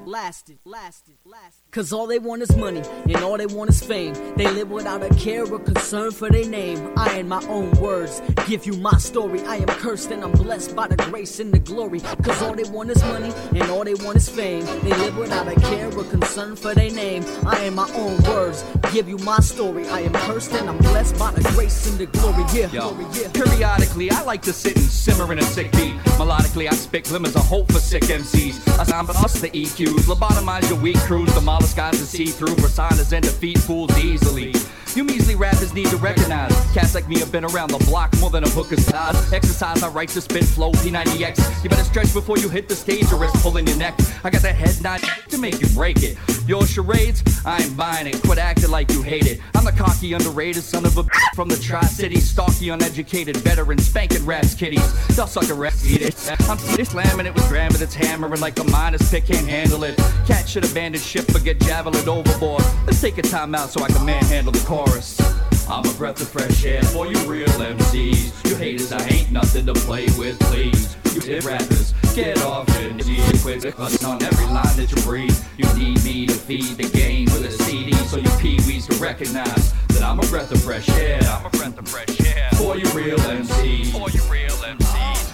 Cause all they want is money and all they want is fame. They live without a care or concern for their name. I in my own words give you my story. I am cursed and I'm blessed by the grace and the glory. Cause all they want is money and all they want is fame. They live without a care or concern for their name. I in my own words give you my story. I am cursed and I'm blessed by the grace and the glory. Yeah, yo, periodically I like to sit and simmer in a sick beat. Melodically I spit glimmers of hope for sick MCs. I sound us the EQs, lobotomize your weak crews, demolish guys to see through, personas and defeat fools easily. You measly rappers need to recognize cats like me have been around the block more than a book of size. Exercise, I write to spit flow, P90X. You better stretch before you hit the stage or risk pulling your neck. I got that head nod to make you break it. Your charades, I ain't buying it. Quit acting like you hate it. I'm the cocky, underrated son of a from the Tri-City. Stalky, uneducated veteran, spanking raps kitties. Y'all sucker rats eat it. I'm slamming it with grammar that's hammering like a miner's pick can't handle it. Cat should abandon ship but get javelin overboard. Let's take a time out so I can manhandle the chorus. I'm a breath of fresh air for you real MCs. You haters, I ain't nothing to play with, please. You hit rappers, get off your knees. Quit on every line that you breathe. You need me to feed the game with a CD so you peewees can recognize that I'm a breath of fresh air. I'm a breath of fresh air for you real MCs. For you real MCs.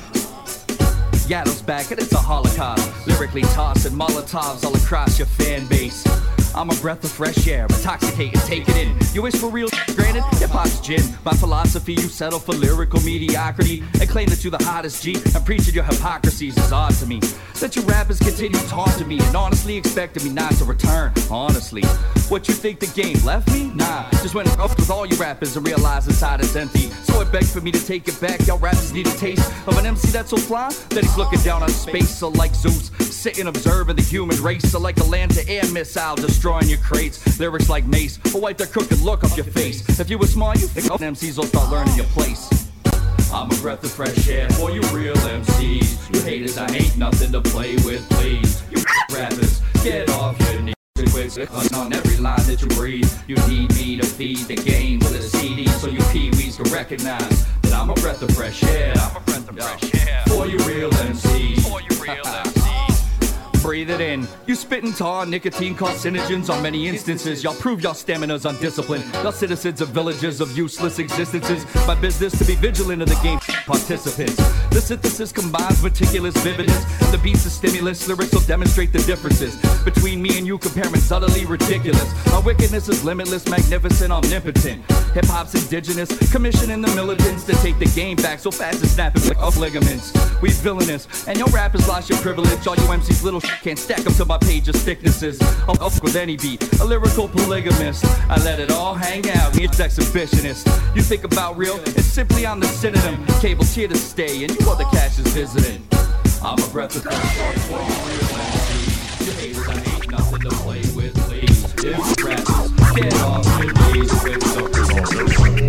Yaddle's back and it's a holocaust. Lyrically tossing Molotovs all across your fan base. I'm a breath of fresh air, intoxicated, take it in. You wish for real, granted, hip-hop's gin. My philosophy, you settle for lyrical mediocrity and claim that you're the hottest G, and preaching your hypocrisies is odd to me. That you rappers continue taunting me and honestly expecting me not to return, honestly. What you think the game left me? Nah, just went up with all you rappers and realized inside it's empty. So it begged for me to take it back. Y'all rappers need a taste of an MC that's so fly that he's looking down on space. So like Zeus, sitting observing the human race. So like a land-to-air missile destroying your crates. Lyrics like Mace will wipe their crooked look off your face. If you were smart, you think MCs will start learning your place. I'm a breath of fresh air for you real MCs. You haters, I ain't nothing to play with, please. You rappers, get off your knees. On every line that you breathe. You need me to feed the game with a CD so you peewees can recognize that I'm a breath of fresh air. I'm a breath of fresh air for you real MCs. For you real MCs. Breathe it in. You spitting tar, nicotine carcinogens on many instances. Y'all prove y'all stamina's undisciplined. Y'all citizens of villages of useless existences. My business to be vigilant of the game. participants. The synthesis combines meticulous vividness. The beats of stimulus, lyrics will demonstrate the differences between me and you, comparing utterly ridiculous. My wickedness is limitless, magnificent, omnipotent. Hip-hop's indigenous, commissioning the militants to take the game back so fast as snapping like off ligaments. We villainous, and your rappers lost your privilege. All you MCs little can't stack up to my page's thicknesses. I'll fuck with any beat, a lyrical polygamist. I let it all hang out, it's exhibitionist. You think about real, it's simply on the synonym. Cable's here to stay, and you know the cash is visiting. I'm a breath of fresh air for you real MCs. You haters, I ain't nothing to play with, please. If you rappers, get off your knees with the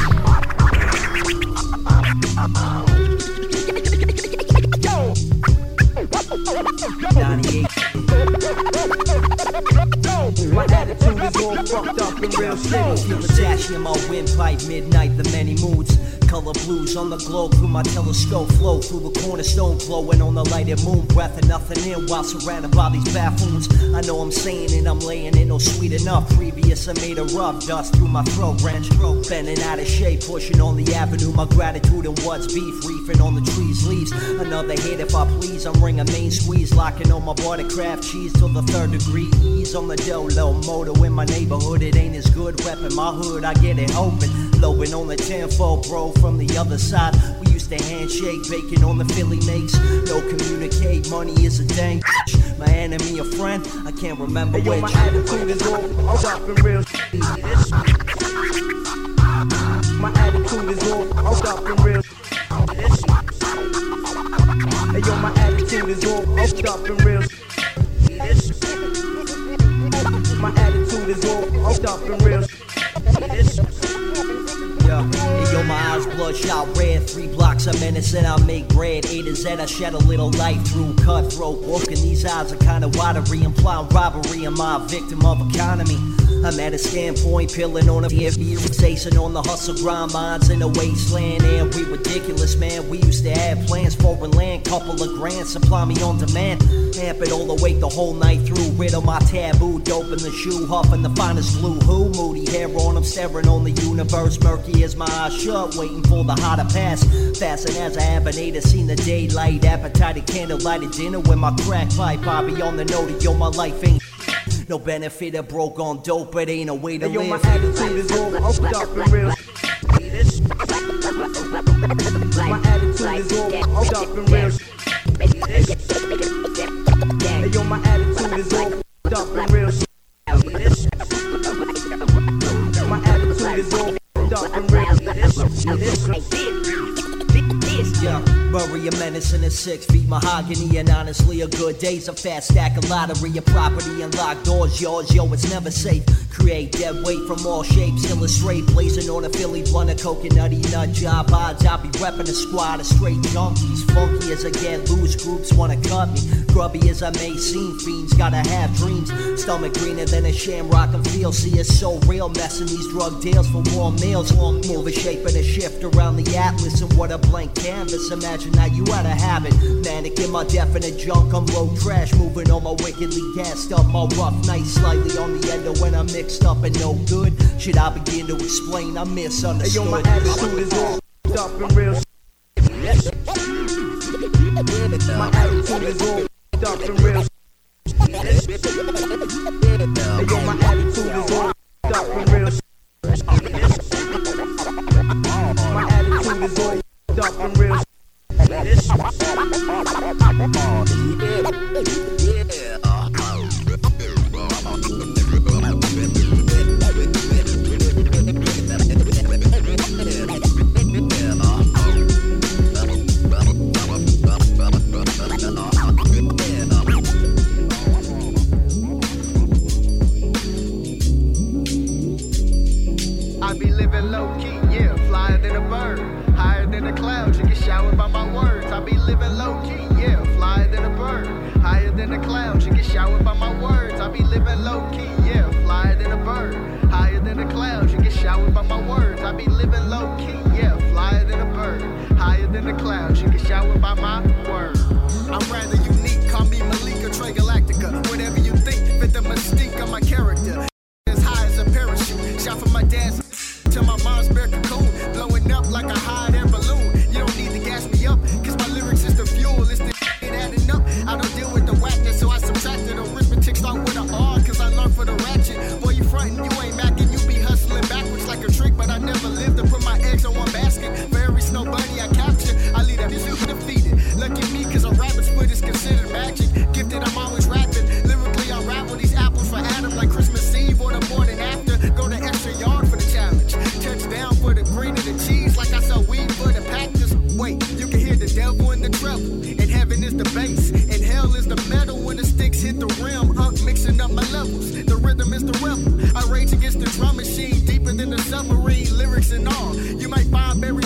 My attitude is all fucked up and real shitty. Feel potassium, my windpipe, midnight, the many moods. Color blues on the globe through my telescope. Flow through the cornerstone, glowing on the lighted moon. Breath of nothing in while surrounded by these buffoons. I know I'm saying it, I'm laying it, no sweet enough. Previous, I made a rough dust through my throat. Branch throat, bending out of shape, pushing on the avenue. My gratitude and what's beef, reefing on the trees, leaves. Another hit if I please, I'm ringing main squeeze. Locking on my buttercraft cheese till the 3rd degree. Ease on the dolo, moto in my neighborhood. It ain't as good, repping my hood, I get it open. Lobing on the 10-fold, bro, from the other side. We used to handshake, bacon on the Philly makes. No communicate, money is a dang bitch. My enemy, a friend, I can't remember which. My attitude is all up and real shitty. My attitude is all up and real shitty. Hey yo, my attitude is all up and real shitty. My attitude is all up and real shitty. Yeah. Hey, yo, my eyes bloodshot red. 3 blocks of menace and I make bread. A to Z, I shed a little light through cutthroat. Walking these eyes are kinda watery, implying robbery. Am I a victim of economy? I'm at a standpoint, peeling on a irritation on the hustle grind minds in the wasteland. And we ridiculous, man. We used to have plans, foreign land, couple of grand, supply me on demand. Amp it all awake the whole night through. Rid of my taboo, dope in the shoe, huffing the finest glue. Who? Moody hair on, I'm staring on the universe. Murky as my eyes shut, waiting for the hot to pass. Fasten as I have an 8, seen the daylight. Appetite of candlelight at dinner with my crack pipe. I be on the note, yo, my life ain't no benefit of broke on dope, but ain't a way to live. Yo, my attitude is all up and real. My attitude is all up and real. Hey, yo, my attitude is all up and real. My attitude is all up and real. Yeah, bury a menace in a 6 feet mahogany. And honestly, a good day's a fat stack of lottery. A property and locked doors, yours, yo, it's never safe. Create dead weight from all shapes, illustrate. Blazing on a Philly blunt, a coconutty nut job odds. I'll be repping a squad of straight junkies. Funky as I get loose, groups wanna cut me. Grubby as I may seem, fiends gotta have dreams. Stomach greener than a shamrock and feel. See, it's so real, messing these drug deals for warm meals. Move a shape and a shift around the atlas. And what a blank canvas, imagine that you had a habit. Manic in my definite junk, I'm road trash. Moving on my wickedly gassed up. My rough night slightly on the end of when I'm mixed up and no good. Should I begin to explain? I'm misunderstood. Hey, yo, my attitude is all up and real. My attitude is all up and real. Hey, yo, my attitude is all up and real. My attitude is all up and real. I be living low key, yeah, flyer than a bird, higher than the clouds. You get showered by my words. I be living low key, yeah, flyer than a bird, higher than the clouds. You get showered by my words. I be living low key, yeah, flyer than a bird, higher than the clouds. You get showered by my words. I be living low key, yeah, flyer than a bird, higher than the clouds. You get showered by my words. I'm rather unique, call me Malika Trey Galactica. Whatever you think, fit the mystique of my character. As high as a parachute, shot from my dad's to my mom's bear cocoon, blowing up like a hot air balloon. You don't need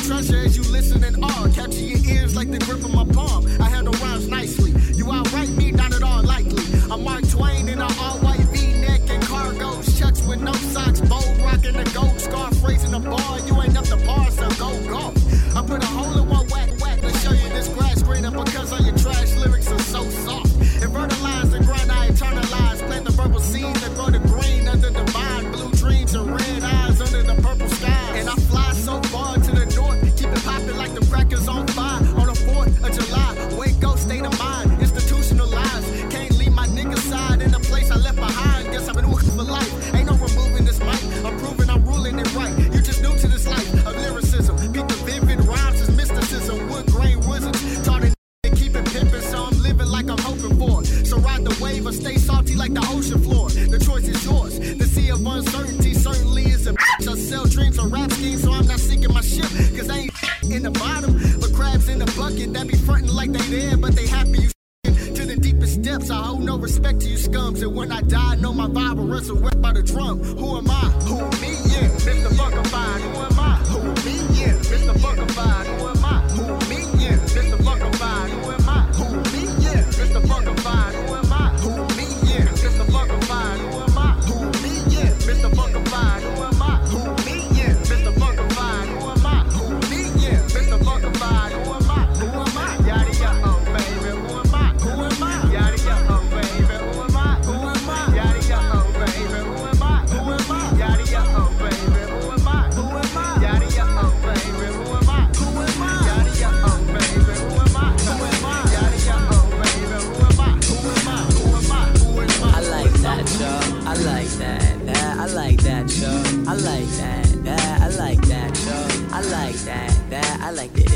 treasure as you listen in awe. Capture your ears like the grip of my palm. I handle rhymes nicely. You outright me, not at all likely. I'm Mark Twain in an all-white V-neck and cargos. Chucks with no socks, bold rocking the gold scarf. Phrasing the bar, you ain't up the bar, so go golf. I put a hole in one whack to show you this grass greener because all your trash lyrics are so soft. Invertilize the grind, I eternalize. Plant the verbal seeds that grow the green under the vine. Blue dreams and red eyes under the purple sky. And I fly so far to the north, keep it popping like the crackers on fire. On the 4th of July, Waco, state of mind, institutionalized. Can't leave my nigga side in the place I left behind. Guess I've been working for life. Ain't no removing this mic. I'm proving I'm ruling it right. You just new to this life of lyricism. Beat the vivid rhymes is mysticism. Wood grain wizards taught it and keep it pimping. So I'm living like I'm hoping for. So ride the wave or stay salty like the ocean floor. The choice is yours. The sea of uncertainty certainly is a bitch. I sell dreams or rap schemes, so I'm not sinking my ship. Cause I ain't in the bottom, but crabs in the bucket that be frontin' like they there, but they happy you to the deepest depths. I hold no respect to you scums. And when I die, I know my vibe will resurrect by the drum. Who am I? Who me? Yeah, Mr. Funkified. Who am I? Who me? Yeah, Mr. Funkified. Who am I? Who me? Yeah, Mr. Funkified. Who am I? Who me? Yeah, Mr. Funkified. Who am I? Who me? Yeah, Mr. Funkified. Who am I? Who me? Yeah, Mr. Funkified. Who am I? Who me? Yeah, Mr. Funkified. Who am I? Who me? Yeah, Mr. Funkified. Who am I? Who am I? Yada yada, oh baby. Who am I? Who am I? Yada yada, oh baby. Who am I? Who am I? Yada yada, oh baby. Who am I? Who am I? Yada yada, oh baby. Who am I? Who am I? Yada yada, oh baby. Who am I? Who am I? Yada yada, oh baby. Who am I? Who am I? Yada yada, oh baby. Who am I? Who am I? Who am I? Who am I? I like that, y'all. I like that. I like that, y'all. I like that. I like that, y'all. I like that. I like that,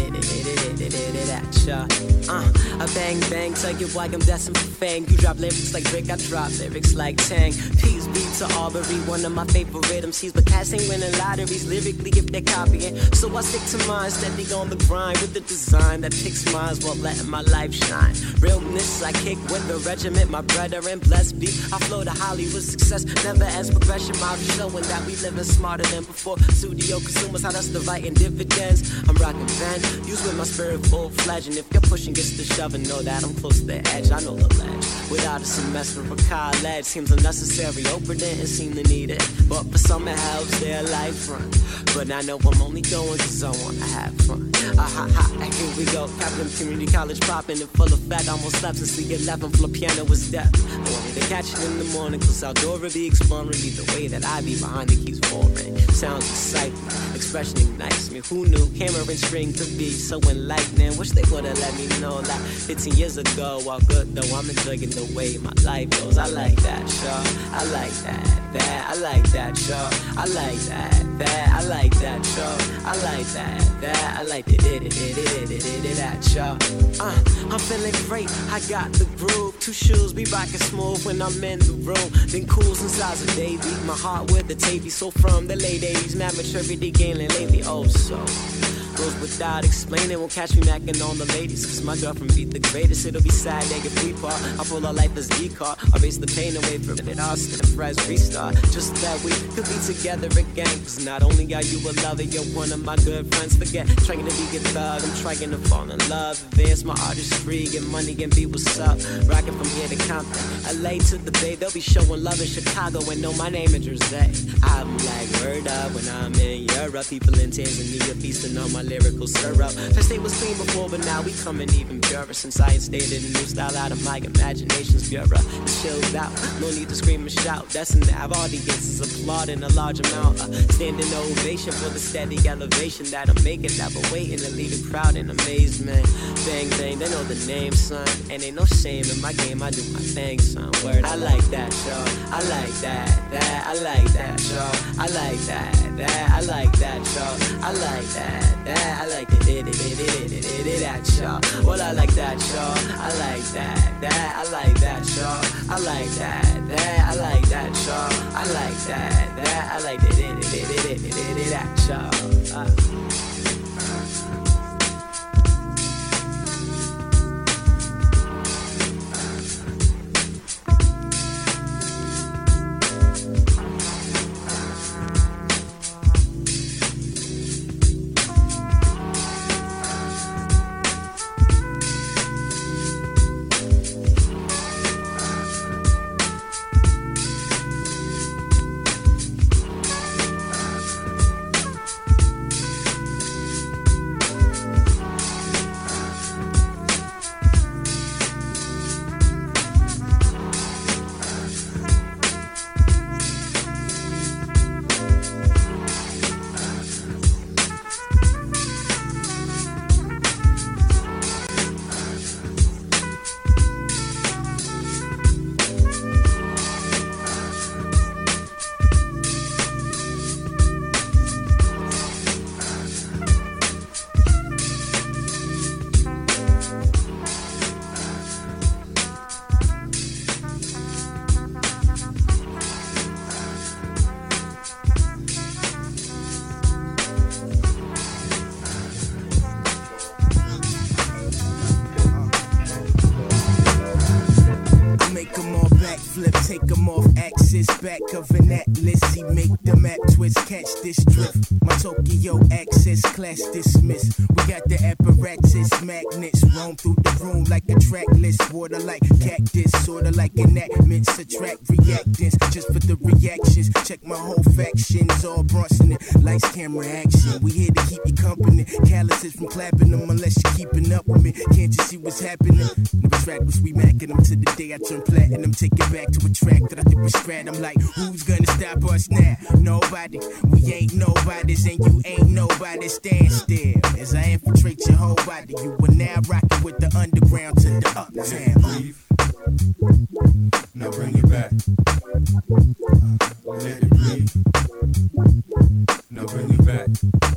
y'all. I bang bang, tell you why I'm destined for fame. You drop lyrics like Drake, I drop lyrics like Tang. Peace be to Aubrey, one of my favorite MCs, but cats ain't winning lotteries lyrically if they're copying. So I stick to mine, steady on the grind with the design that picks minds while letting my life shine. Realness I kick with the regiment, my brethren blessed be. I flow to Hollywood success, never ends progression. I'll be showing that we living smarter than before. Studio consumers, how that's dividing dividends. I'm rocking Van, use with my spirit full-fledged. And if you're pushing gets to shoving, know that I'm close to the edge. I know the ledge. Without a semester of college seems unnecessary. Oprah didn't seem to need it, but for some it helps their life run. But I know I'm only going cause I wanna have fun. Here we go. Captain Community College popping and full effect. Almost slept since the 11th floor piano was deaf. I wanted to catch it in the morning cause outdoor be exploring be the way that I be behind the keys foreign. Sounds exciting, expression ignites me. Who knew hammer and string could be so enlightening? Wish they would've let me know like 15 years ago. All good though, I'm enjoying the way my life goes. I like that, y'all. I like that. I like that, y'all. I like that. I like that, y'all. I like that. I like that, y'all. I'm feeling great. I got the groove. Two shoes be rocking smooth when I'm in the room. Then cools inside a baby. My heart with the tapey. So from the late 80s, mad maturity gaining lately. Oh, so goes without explaining. Won't catch me macking on the ladies, cause my girlfriend beat the greatest. It'll be sad, they get free part. I pull our life as D-car. I race the pain away from it. I'll still a fresh restart. Just that we could be together again. Cause not only are you a lover, you're one of my good friends. Forget trying to be a thug, I'm trying to fall in love. Advance my artistry, get money and be what's up. Rockin' from here to Compton, LA to the Bay. They'll be showing love in Chicago and know my name is Jose. I'm like word up when I'm in Europe. People in Tanzania feasting on my lyrical syrup. First they was clean before, but now we coming even purer. Since I instated a new style out of my imagination's bureau. It's chilled out, no need to scream and shout. That's an av audiences applauding a large amount. Standing ovation for the steady elevation that I'm making. That we're waiting to leave the crowd in amazement. Bang bang, they know the name, son. And ain't no shame in my game, I do my thing, son. Word, I like that, y'all. I like that. I like that, y'all. I like that. I like that, y'all. I like that. I like that, y'all. Well, I like that, y'all. I like that. I like that, y'all. I like that. I like that, y'all. I like that. I like that, y'all. take them off axis, back of an atlas. He make the map twist, catch this drift. My Tokyo access, class dismissed. We got the apparatus, magnets roam through the room like a track list. Water like cactus, sorta like enactments. Attract reactants, just for the reactions. Check my whole factions, all Bronson it. Lights, camera, action. We here to keep you company. Calluses from clapping them unless you're keeping up with me. Can't you see what's happening? Never track was we macking them to the day I turn platinum. Take it back to a track that I think was strat. I'm like, who's gonna stop us now? Nobody. We ain't nobody's and you ain't nobody. Stand still as I infiltrate your whole body. You are now rocking with the underground to the uptown. Now bring it back. Let it breathe. Now bring it back.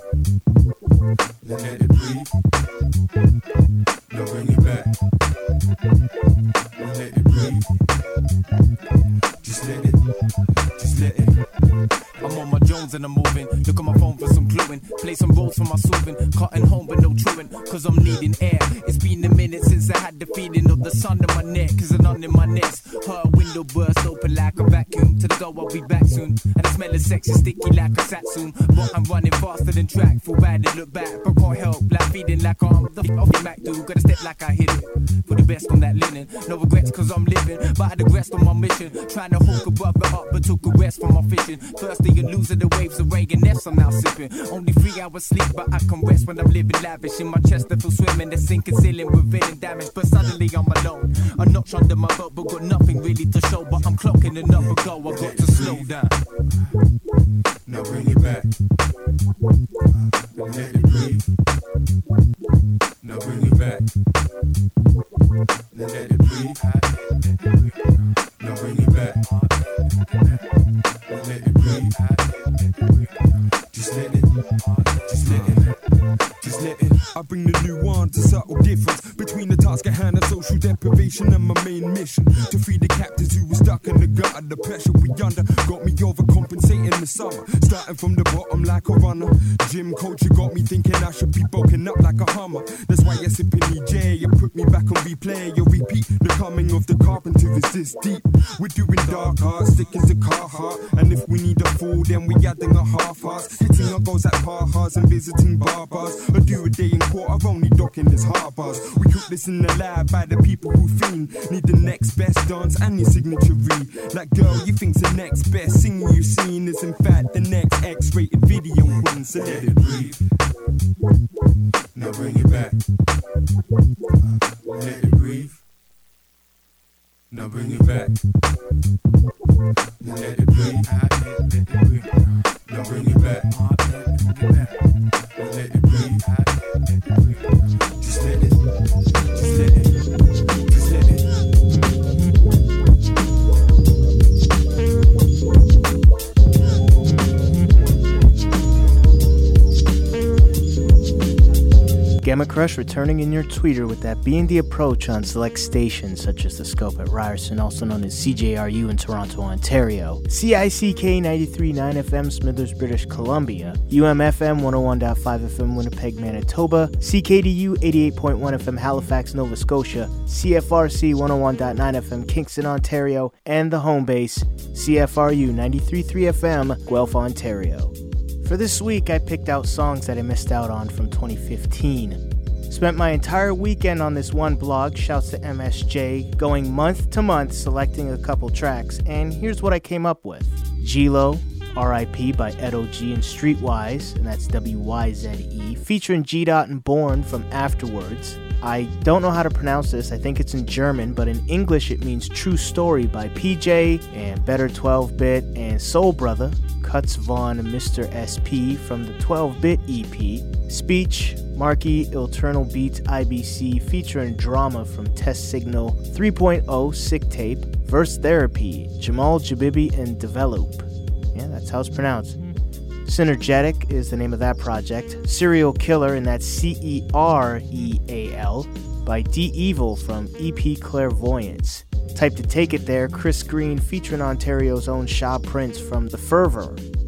Let it breathe. Now bring it back. Let it breathe. Just let it. Just let it. I'm on my Jones and I'm moving. Look at my phone for some gluing. Play some rolls for my soothing. Cutting home but no truing. Cause I'm needing air. It's been a minute since I had the feeling of the sun in my neck. Cause I'm on in my nest. Her window burst open like a vacuum. To the door I'll be back soon. And the smell of sex is sticky like a satsum. But I'm running faster than track. Feel bad to look back. But can't help like feeding like I'm the off your Mac dude. Gotta step like I hit it. Put the best on that linen. No regrets cause I'm living. But I digressed on my mission. Trying to hook a brother up but took a rest from my fishing. Thirsty and losing the waves of Reagan F's I'm now sipping. Only 3 hours sleep but I can rest when I'm living lavish. In my chest I feel swimming. The sinking ceiling revealing damage. But suddenly I'm alone. A notch under my belt but got nothing really to show. But I'm clocking another go. I got to slow down. Now bring it back. Let it breathe. Now bring it back. Let it breathe. Now bring it back. Let it breathe. Just let it. Just let it. Just let it. I bring the nuance, a subtle difference between the task at hand and social deprivation and my main mission to free the captives who were stuck in the gutter. The pressure we under got me overcompensating the summer, starting from the bottom like a runner. Gym culture got me thinking I should be bulking up like a Hummer. That's why you're sipping EJ, you put me back on replay. You repeat the coming of the carpenter is this deep. We're doing dark art, stick as the car heart, and if we need a fool, then we adding a half hearts, hitting our goals at par hearts and visiting barbars. Or do a day in court, I've only docking this hard bars. We cook this in the lab by the people who fiend. Need the next best dance and your signature read. Like girl, you think's the next best singer you've seen is in fact the next X-rated video win. So let it breathe. Now bring it back. Let it breathe. Now bring it back. Let it breathe. Now bring it back. Let it breathe. Just let it. Just let it. Just let it. Gamma Crush returning in your tweeter with that B&D approach on select stations such as The Scope at Ryerson, also known as CJRU in Toronto, Ontario, CICK 93.9 FM Smithers, British Columbia, UMFM 101.5 FM Winnipeg, Manitoba, CKDU 88.1 FM Halifax, Nova Scotia, CFRC 101.9 FM Kingston, Ontario, and the home base, CFRU 93.3 FM Guelph, Ontario. For this week, I picked out songs that I missed out on from 2015. Spent my entire weekend on this one blog, shouts to MSJ, going month to month selecting a couple tracks, and here's what I came up with. G-Lo, R.I.P. by Edo G and Streetwise, and that's W-Y-Z-E, featuring G-Dot and Born from Afterwards. I don't know how to pronounce this, I think it's in German, but in English it means True Story by PJ and Better 12-Bit and Soul Brother, Cuts Vaughn and Mr. SP from the 12-Bit EP, Speech, Marky, Eternal Beats IBC featuring Drama from Test Signal 3.0 Sick Tape, Verse Therapy, Jamal Jabibi and Develop. Yeah, that's how it's pronounced. Synergetic is the name of that project. Serial Killer, and that's C-E-R-E-A-L, by D-Evil from EP Clairvoyance. Type to Take It There, Chris Green featuring Ontario's own Shaw Prince from The Fervor.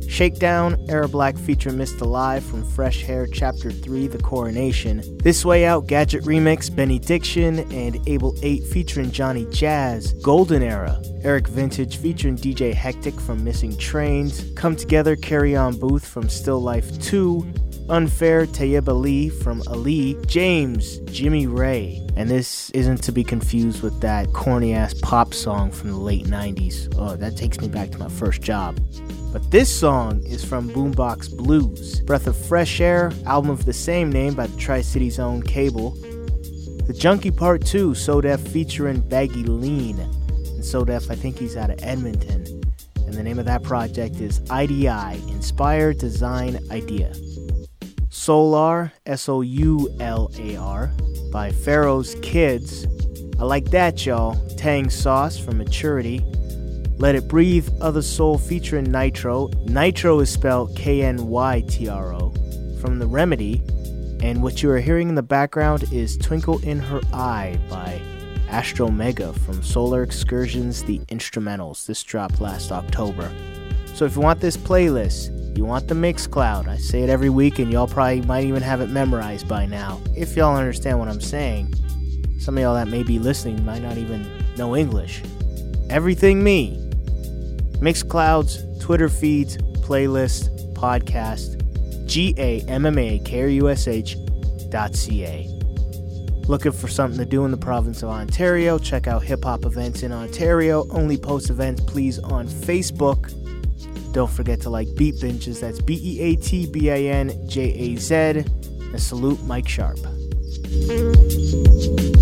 Shakedown, Era Black feature Missed Alive from Fresh Hair Chapter 3, The Coronation. This Way Out, Gadget Remix, Benny Diction, and Able 8 featuring Johnny Jazz, Golden Era. Eric Vintage featuring DJ Hectic from Missing Trains. Come Together, Carry On Booth from Still Life 2. Unfair, Tayyib Ali from Ali. James, Jimmy Ray. And this isn't to be confused with that corny-ass pop song from the late 90s. Oh, that takes me back to my first job. But this song is from Boombox Blues. Breath of Fresh Air, album of the same name by the Tri-City's own Cable. The Junkie Part 2, SoDef featuring Baggy Lean. And SoDef, I think he's out of Edmonton. And the name of that project is IDI, Inspire Design Idea. Solar, S-O-U-L-A-R, by Pharaoh's Kids. I like that, y'all. Tang Sauce from Maturity. Let It Breathe, Other Soul featuring Nitro. Nitro is spelled K-N-Y-T-R-O, from The Remedy. And what you are hearing in the background is Twinkle in Her Eye by Astro Mega from Solar Excursions, The Instrumentals. This dropped last October. So if you want this playlist, you want the Mixcloud. I say it every week and y'all probably might even have it memorized by now. If y'all understand what I'm saying. Some of y'all that may be listening might not even know English. Everything Me. Mixclouds, Twitter feeds, playlist, podcast, GAMMAKRUSH.ca. Looking for something to do in the province of Ontario? Check out Hip Hop Events in Ontario. Only post events, please, on Facebook. Don't forget to like Beat Binges. That's BEATBINJAZ. And salute Mike Sharp.